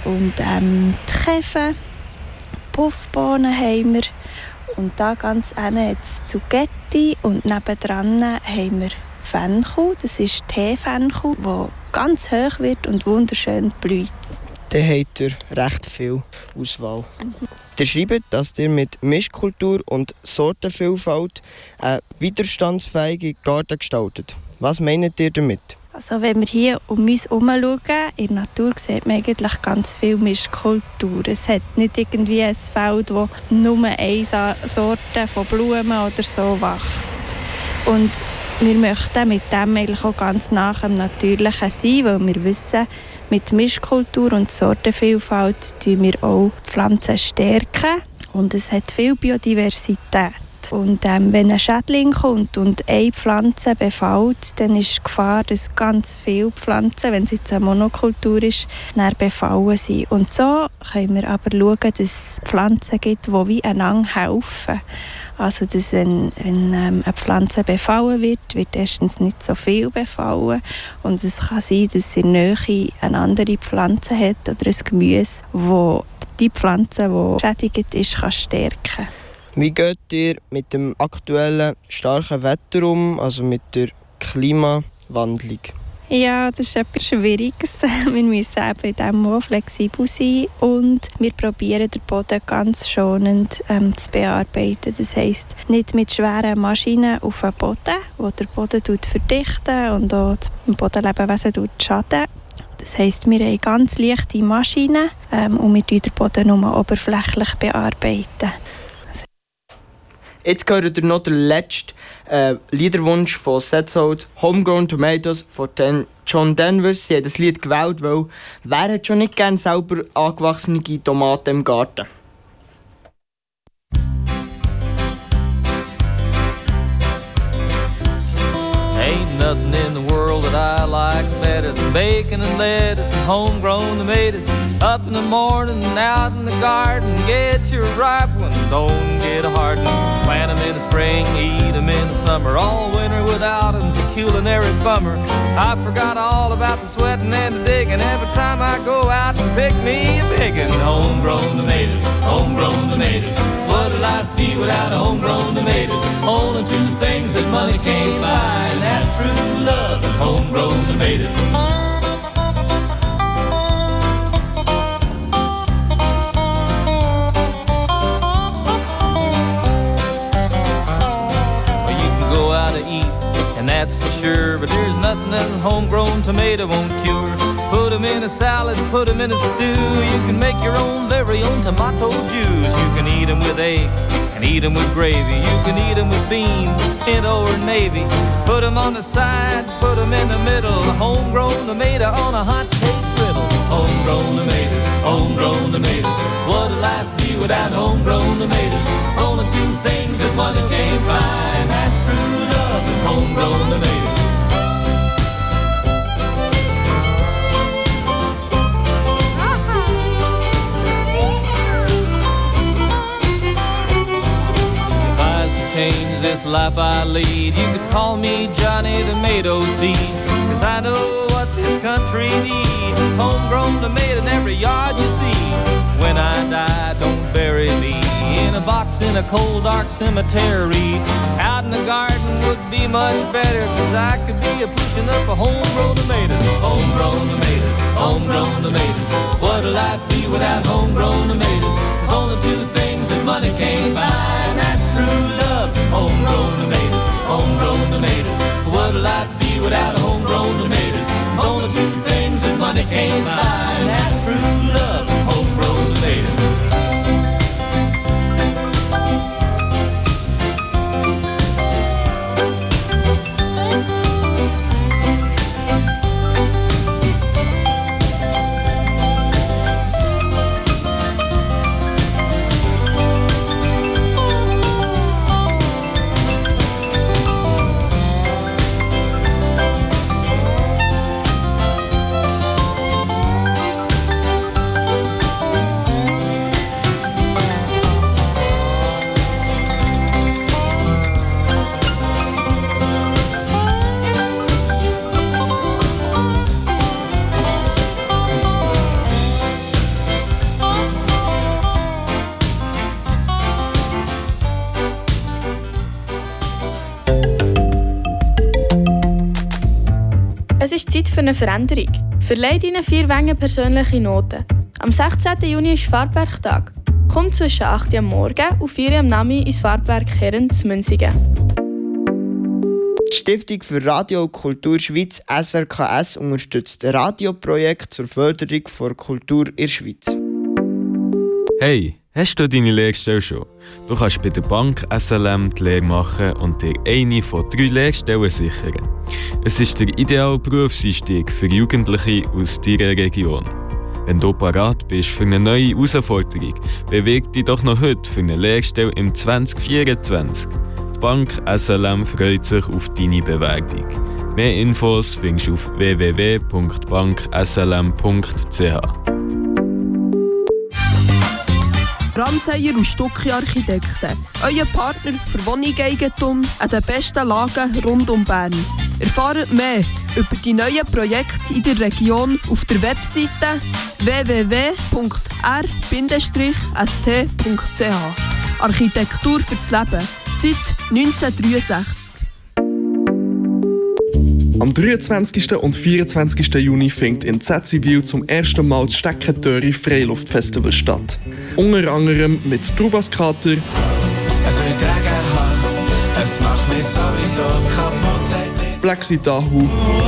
und ähm, die Käfer. Puffbohnen haben wir. Und da ganz hinten hat es Zucchetti und nebendran haben wir Fenchel. Das ist Teefenchel, der ganz hoch wird und wunderschön blüht. Dann habt ihr recht viel Auswahl. Mhm. Ihr schreibt, dass ihr mit Mischkultur und Sortenvielfalt einen widerstandsfähigen Garten gestaltet. Was meint ihr damit? Also wenn wir hier um uns herum schauen, in der Natur sieht man eigentlich ganz viel Mischkultur. Es hat nicht irgendwie ein Feld, wo nur eine Sorte von Blumen oder so wächst. Und wir möchten mit dem eigentlich auch ganz nah am Natürlichen sein, weil wir wissen, mit Mischkultur und Sortenvielfalt stärken wir auch Pflanzen stärken. Und es hat viel Biodiversität. Und ähm, wenn ein Schädling kommt und eine Pflanze befällt, dann ist die Gefahr, dass ganz viele Pflanzen, wenn es jetzt eine Monokultur ist, dann befallen sind. Und so können wir aber schauen, dass es Pflanzen gibt, die wie einander helfen. Also, dass wenn, wenn ähm, eine Pflanze befallen wird, wird erstens nicht so viel befallen. Und es kann sein, dass in der Nähe eine andere Pflanze hat oder ein Gemüse, das die Pflanze, die schädigt ist, kann stärken. Wie geht ihr mit dem aktuellen starken Wetter um, also mit der Klimawandlung? Ja, das ist etwas Schwieriges. Wir müssen eben in diesem auch flexibel sein und wir probieren den Boden ganz schonend ähm, zu bearbeiten. Das heisst, nicht mit schweren Maschinen auf den Boden, die den Boden verdichten und auch dem Bodenlebewesen schaden. Das heisst, wir haben ganz leichte Maschinen ähm, und wir bearbeiten den Boden nur oberflächlich bearbeiten. Jetzt gehört ihr noch der letzte äh, Liederwunsch von Setzold, Homegrown Tomatoes von den John Denver. Sie haben das Lied gewählt, weil wer hat schon nicht gerne selber angewachsene Tomaten im Garten? Ain't nothing in the world that I like better than bacon and lettuce and homegrown tomatoes. Up in the morning and out in the garden, get your ripe one, don't get a hard one. Plant them in the spring, eat them in the summer. All winter without them's a culinary bummer. I forgot all about the sweating and the digging every time I go out and pick me a biggin. Homegrown tomatoes, homegrown tomatoes. What would life be without homegrown tomatoes? Only two things that money can't buy, and that's true love and homegrown tomatoes. And that's for sure, but there's nothing that a homegrown tomato won't cure. Put them in a salad, put them in a stew. You can make your own very own tomato juice. You can eat them with eggs and eat them with gravy. You can eat them with beans, pinto or navy. Put them on the side, put them in the middle. A homegrown tomato on a hot cake griddle. Homegrown tomatoes, homegrown tomatoes. What would life be without homegrown tomatoes? Only two things that money can't buy, and that's true love and homegrown tomatoes. If I was to change this life I lead, you could call me Johnny Tomato Seed, 'cause I know what this country needs is homegrown tomato in every yard you see. When I die, don't bury me in a box in a cold dark cemetery. Out in the garden would be much better, 'cause I could be a pushing up a homegrown tomatoes. Homegrown tomatoes, homegrown tomatoes. What would life be without homegrown tomatoes? There's only two things that money can't buy, and that's true love and homegrown tomatoes. Homegrown tomatoes. What would life be without homegrown tomatoes? There's only two things that money can't buy, and that's true love and homegrown tomatoes. für eine Veränderung. Verleiht ihnen vier Wänge persönliche Noten. Am sechzehnten Juni ist Farbwerktag. Kommt zwischen acht Uhr am Morgen und vier Uhr am Nachmittag ins Farbwerk Herren zu Münzigen. Die Stiftung für Radio und Kultur Schweiz S R K S unterstützt ein Radioprojekt zur Förderung der Kultur in der Schweiz. Hey, hast du deine Lehrstelle schon? Du kannst bei der Bank S L M die Lehre machen und dir eine von drei Lehrstellen sichern. Es ist der ideale Berufseinstieg für Jugendliche aus deiner Region. Wenn du parat bist für eine neue Herausforderung, beweg dich doch noch heute für eine Lehrstelle im zwanzig vierundzwanzig. Die Bank S L M freut sich auf deine Bewerbung. Mehr Infos findest du auf w w w punkt bank s l m punkt c h. Ramseyer und Stucki Architekten. Euer Partner für Wohnungseigentum an den besten Lagen rund um Bern. Erfahrt mehr über die neuen Projekte in der Region auf der Webseite w w w punkt r s t punkt c h. Architektur fürs Leben seit neunzehnhundertdreiundsechzig. Am dreiundzwanzigsten und vierundzwanzigsten Juni findet in Zetzivil zum ersten Mal das Steckentöri Freiluftfestival statt. Unter anderem mit Trubaskater, Es wird Regen haben, es macht mich sowieso kaputt. Plexi Dahu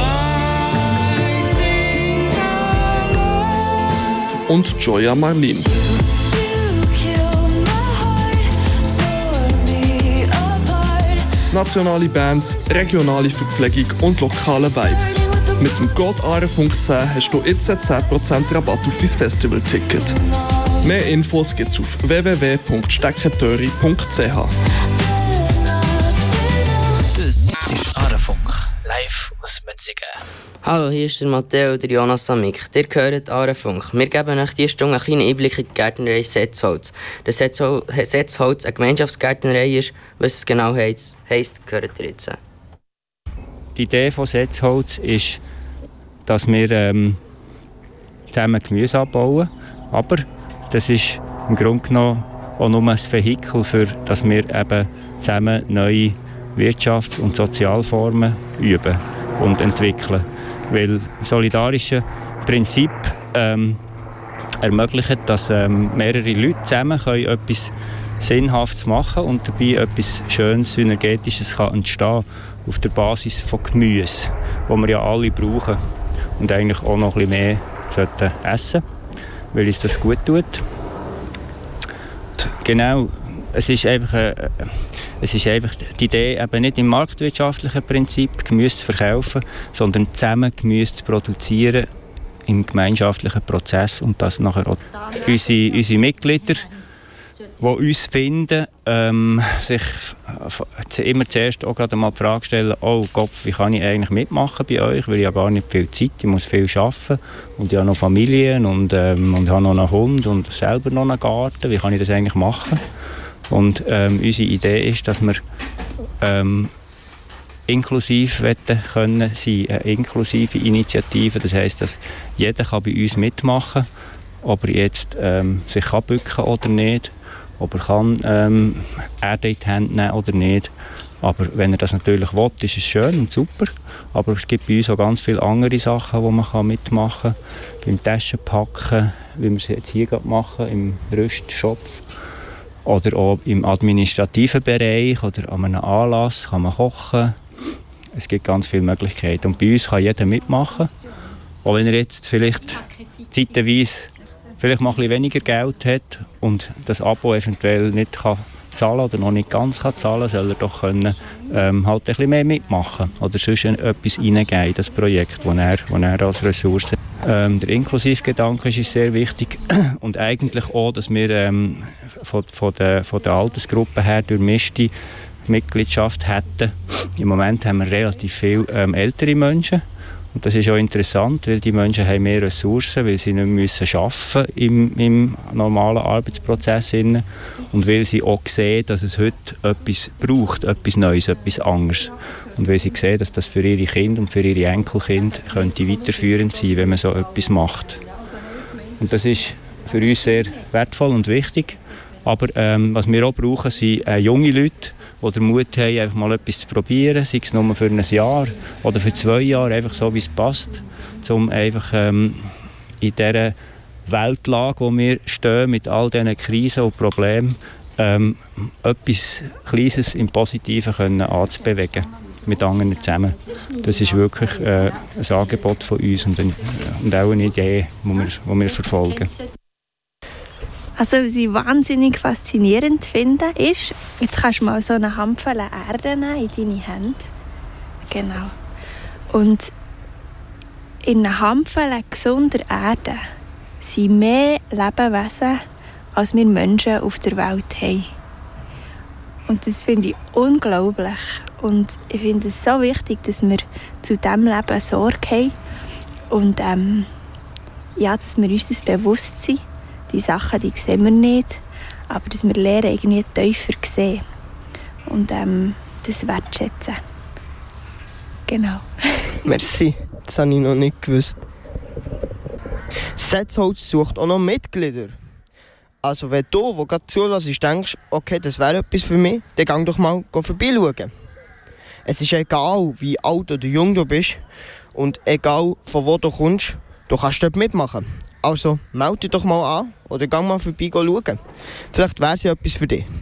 und Joya Marlin. Nationale Bands, regionale Verpflegung und lokale Vibe. Mit dem Code Arenfunk zehn hast du jetzt zehn Prozent Rabatt auf dein Festivalticket. Mehr Infos gibt's auf w w w punkt steckentöri punkt c h. Das ist Arenfunk, live aus Münzigen. Hallo, hier ist der Matteo und der Jonas Samik. Ihr hört Arenfunk. Wir geben euch diese Stunde einen kleinen Einblick in die Gärtnerei Setzholz. Der Setzhol- Setzholz eine Gemeinschaftsgärtnerei ist, was es genau heisst, heisst gehört ihr jetzt. Die Idee von Setzholz ist, dass wir ähm, zusammen Gemüse abbauen. Aber das ist im Grunde genommen auch nur ein Vehikel, für dass wir eben zusammen neue Wirtschafts- und Sozialformen üben und entwickeln. Weil solidarische Prinzip ähm, ermöglicht, dass ähm, mehrere Leute zusammen können etwas Sinnhaftes machen und dabei etwas Schönes, Synergetisches kann entstehen auf der Basis von Gemüse, das wir ja alle brauchen und eigentlich auch noch ein bisschen mehr sollten essen, weil uns das gut tut. Genau, es ist einfach, äh, es ist einfach die Idee, eben nicht im marktwirtschaftlichen Prinzip Gemüse zu verkaufen, sondern zusammen Gemüse zu produzieren im gemeinschaftlichen Prozess und das nachher auch unsere, unsere Mitglieder, die uns finden, ähm, sich immer zuerst auch gerade mal die Frage stellen, oh Gott, wie kann ich eigentlich mitmachen bei euch, weil ich habe gar nicht viel Zeit, ich muss viel arbeiten und ich habe noch Familien und, ähm, und ich habe noch einen Hund und selber noch einen Garten, wie kann ich das eigentlich machen? Und ähm, unsere Idee ist, dass wir ähm, inklusiv werden können sein, eine inklusive Initiative, das heisst, dass jeder kann bei uns mitmachen kann, ob er jetzt ähm, sich kann bücken oder nicht, ob er kann ähm, Erde in die Hände nehmen oder nicht. Aber wenn er das natürlich will, ist es schön und super. Aber es gibt bei uns auch ganz viele andere Sachen, die man mitmachen kann. Beim Taschenpacken, wie wir es jetzt hier gerade machen, im Rüstschopf. Oder auch im administrativen Bereich oder an einem Anlass kann man kochen. Es gibt ganz viele Möglichkeiten. Und bei uns kann jeder mitmachen. Auch wenn er jetzt vielleicht zeitweise vielleicht mal ein bisschen weniger Geld hat und das Abo eventuell nicht kann zahlen oder noch nicht ganz kann zahlen, soll er doch können, ähm, halt ein bisschen mehr mitmachen oder sonst etwas reingeben in das Projekt, das er, das er als Ressource hat. Ähm, der Inklusivgedanke ist sehr wichtig und eigentlich auch, dass wir ähm, von, von, der, von der Altersgruppe her durchmischte Mitgliedschaft hätten. Im Moment haben wir relativ viele ähm, ältere Menschen. Und das ist auch interessant, weil die Menschen haben mehr Ressourcen, weil sie nicht müssen arbeiten im, im normalen Arbeitsprozess. Und weil sie auch sehen, dass es heute etwas braucht, etwas Neues, etwas anderes. Und weil sie sehen, dass das für ihre Kinder und für ihre Enkelkinder könnte weiterführend sein, wenn man so etwas macht. Und das ist für uns sehr wertvoll und wichtig. Aber ähm, was wir auch brauchen, sind äh, junge Leute, die den Mut haben, einfach mal etwas zu probieren, sei es nur für ein Jahr oder für zwei Jahre, einfach so, wie es passt, um einfach ähm, in dieser Weltlage, wo wir stehen, mit all diesen Krisen und Problemen, ähm, etwas Kleines im Positiven können anzubewegen, mit anderen zusammen. Das ist wirklich äh, ein Angebot von uns und, ein, und auch eine Idee, die wir, die wir verfolgen. Also, was ich wahnsinnig faszinierend finde, ist, jetzt kannst du mal so eine Handvoll Erde nehmen in deine Hände. Genau. Und in einer Handvoll gesunder Erde sind mehr Lebewesen, als wir Menschen auf der Welt haben. Und das finde ich unglaublich. Und ich finde es so wichtig, dass wir zu diesem Leben Sorge haben. Und ähm, ja, dass wir uns das bewusst sind. Die Sachen, die sehen wir nicht. Aber dass wir lernen, irgendwie tiefer sehen. Und ähm, das wertschätzen. Genau. Merci, das habe ich noch nicht gewusst. Setzholz sucht auch noch Mitglieder. Also wenn du, der gerade zuhörst, denkst, okay, das wäre etwas für mich, dann geh doch mal vorbeischauen. Es ist egal, wie alt oder jung du bist und egal, von wo du kommst, du kannst dort mitmachen. Also melde dich doch mal an oder geh mal vorbei schauen. Vielleicht wäre es ja etwas für dich.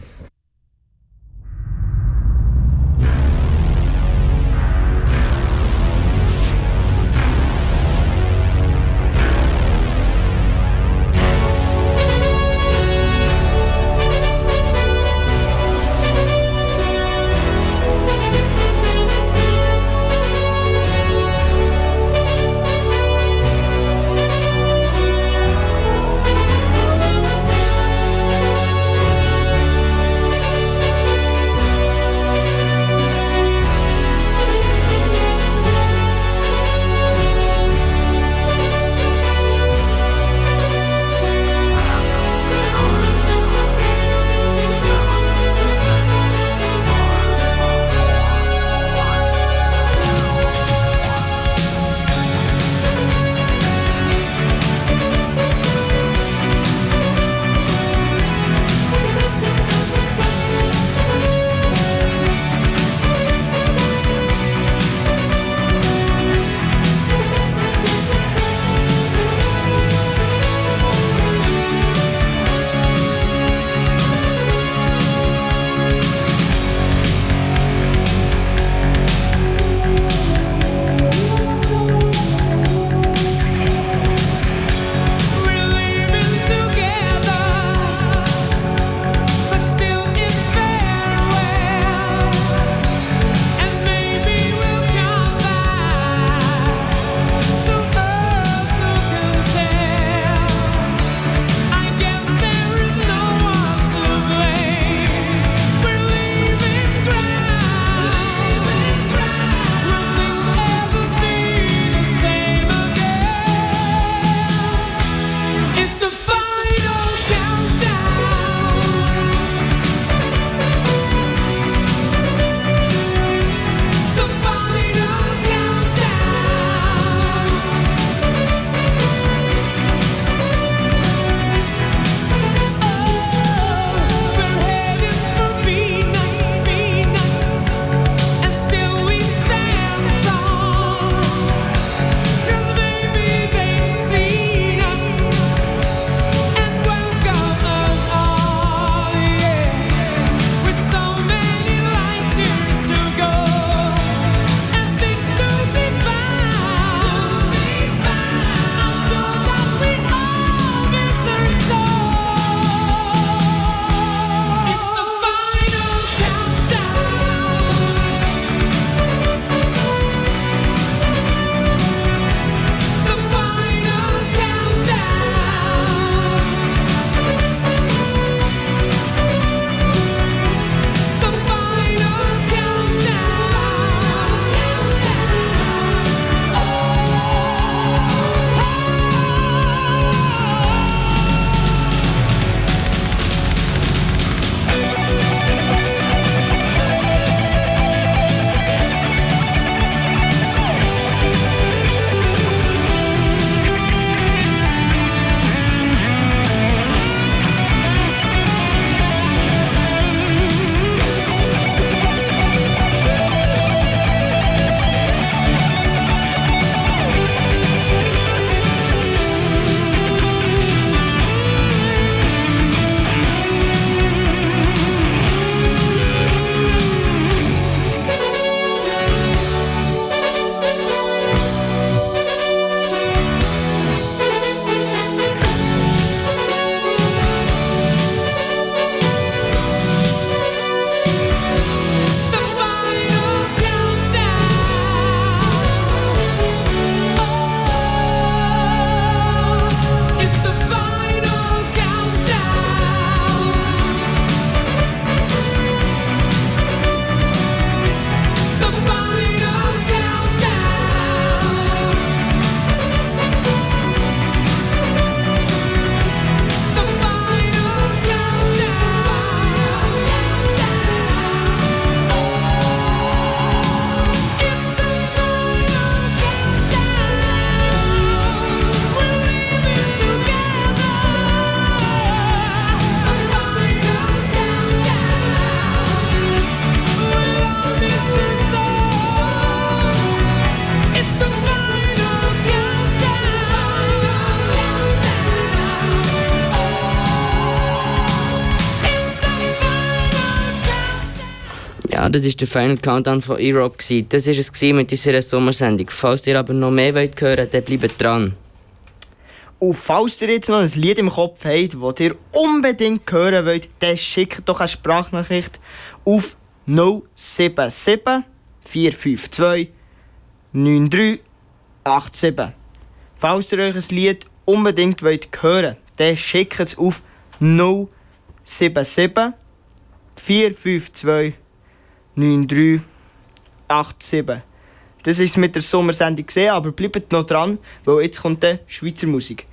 Ja, das war der Final Countdown von E-Rob. Das war es mit unserer Sommersendung. Falls ihr aber noch mehr wollt hören, dann bleibt dran. Und falls ihr jetzt noch ein Lied im Kopf habt, das ihr unbedingt hören wollt, dann schickt doch eine Sprachnachricht auf null sieben sieben vier fünf zwei neun drei acht sieben. Falls ihr euch ein Lied unbedingt wollt hören, dann schickt es auf null sieben sieben vier fünf zwei neun drei acht sieben. Das ist es mit der Sommersendung gesehen, aber bleibt noch dran, weil jetzt kommt die Schweizer Musik.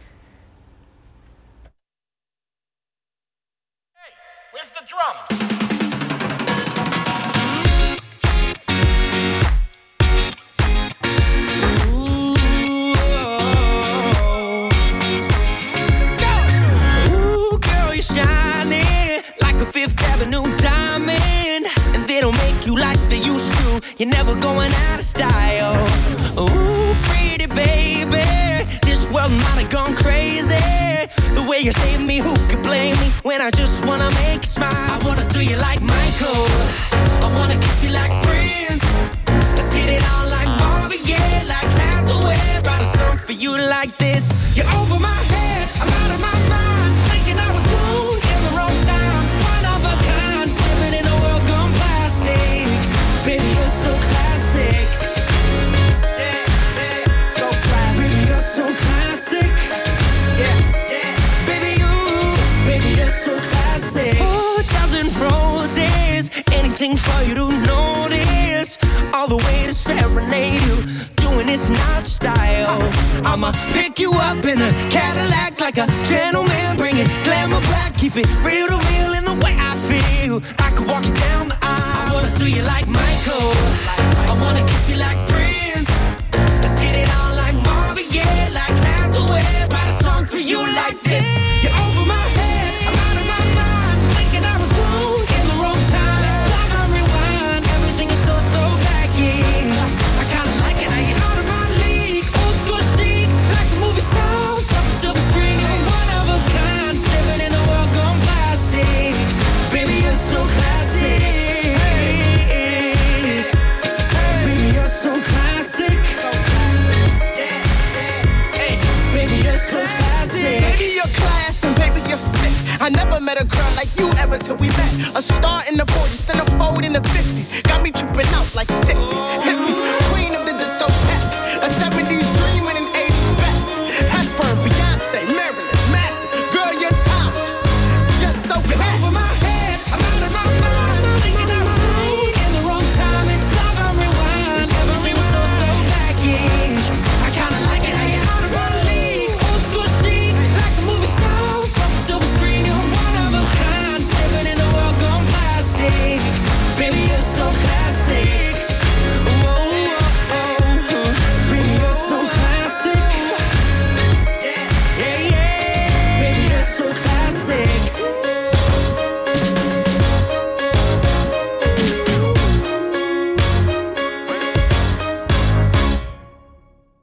Hey, where's the drums? Fifth Avenue diamond, and they don't make you like they used to. You're never going out of style. Ooh, pretty baby, this world might have gone crazy. The way you save me, who could blame me when I just wanna make you smile? I wanna do you like Michael, I wanna kiss you like Prince. Let's get it on like Marvin Gaye, like Hathaway. Write a song for you like this. You're over my head, I'm out of my mind, thinking I was born in the wrong time. Baby, you're so classic. Yeah, yeah. So classic. Baby, you're so classic. Yeah, yeah. Baby, you, baby, you're so classic. Oh, a dozen roses, anything for you to notice. All the way to serenade you, doing it's not style. I'ma pick you up in a Cadillac like a gentleman, bring it glamour back, keep it real to real in the way I feel. I could walk you down the aisle. I wanna do you like Michael, I wanna kiss you like Prince. Let's get it on like Marvin Gaye, like Hathaway. Write a song for you like this. You're over my head, I'm out of my mind, thinking I was born in the wrong time. Let's stop and rewind, everything is so throwback-ish. I kinda like it how you're out of my league, old school chic, like the movie stars, up a silver screen. You're one of a kind, living in a world gone plastic. Baby, you're so classic. Baby, you're so classic. Baby, you're so classic. Baby, you're class and baby, you're sick. I never met a girl like you ever till we met. A star in the forties and a fold in the fifties. Got me tripping out like sixties. Hit me